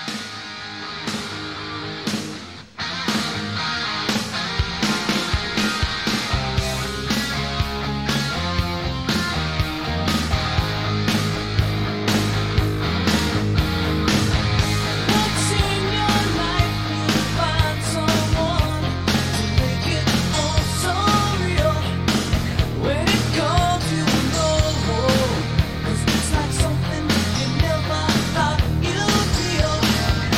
Once in your life you'll find someone to make it all so real. When it comes you know, 'cause it's like something you never thought you'd feel.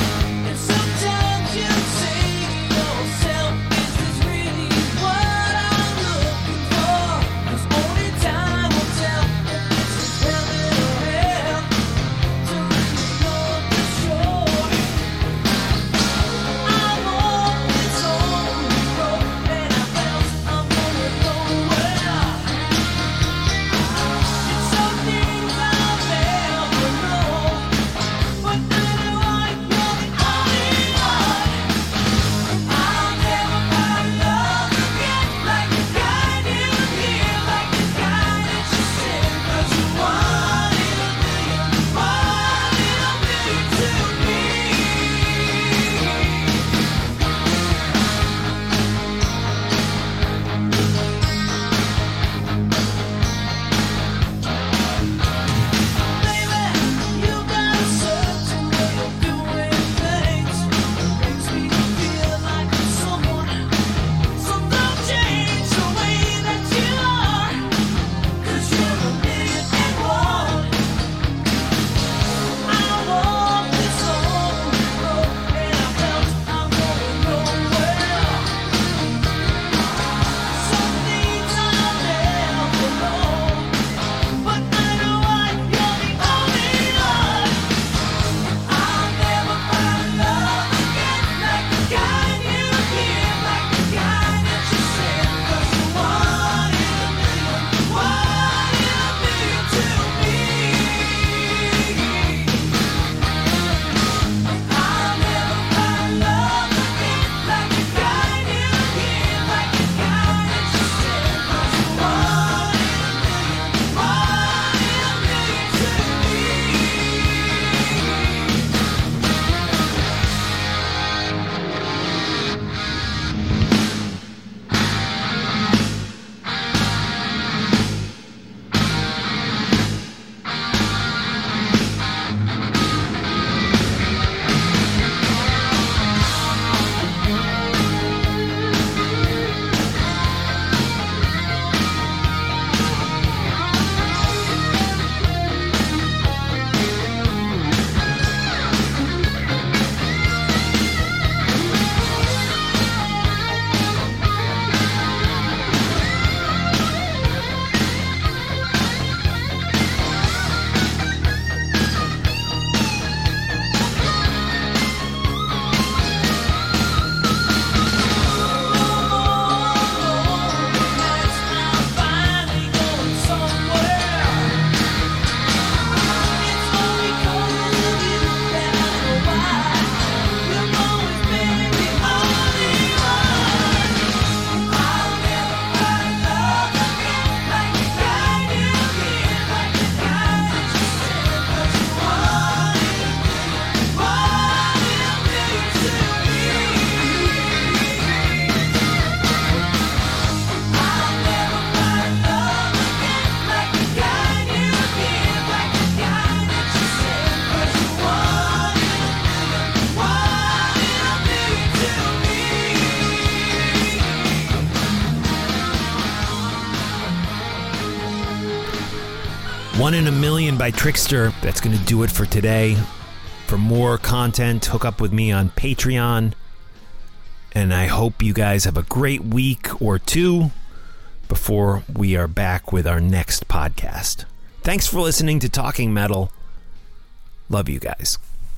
One in a Million by Trickster. That's going to do it for today. For more content, hook up with me on Patreon. And I hope you guys have a great week or two before we are back with our next podcast. Thanks for listening to Talking Metal. Love you guys.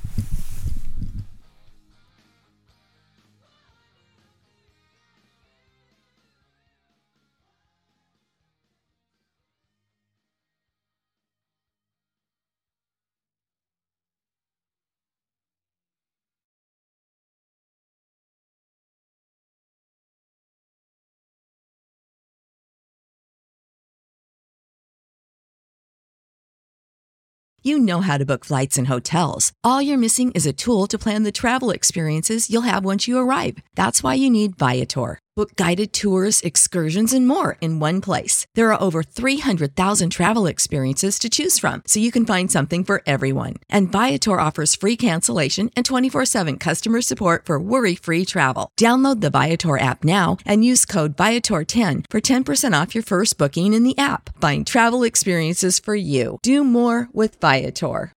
You know how to book flights and hotels. All you're missing is a tool to plan the travel experiences you'll have once you arrive. That's why you need Viator. Book guided tours, excursions, and more in one place. There are over three hundred thousand travel experiences to choose from, so you can find something for everyone. And Viator offers free cancellation and twenty-four seven customer support for worry-free travel. Download the Viator app now and use code Viator ten for ten percent off your first booking in the app. Find travel experiences for you. Do more with Viator.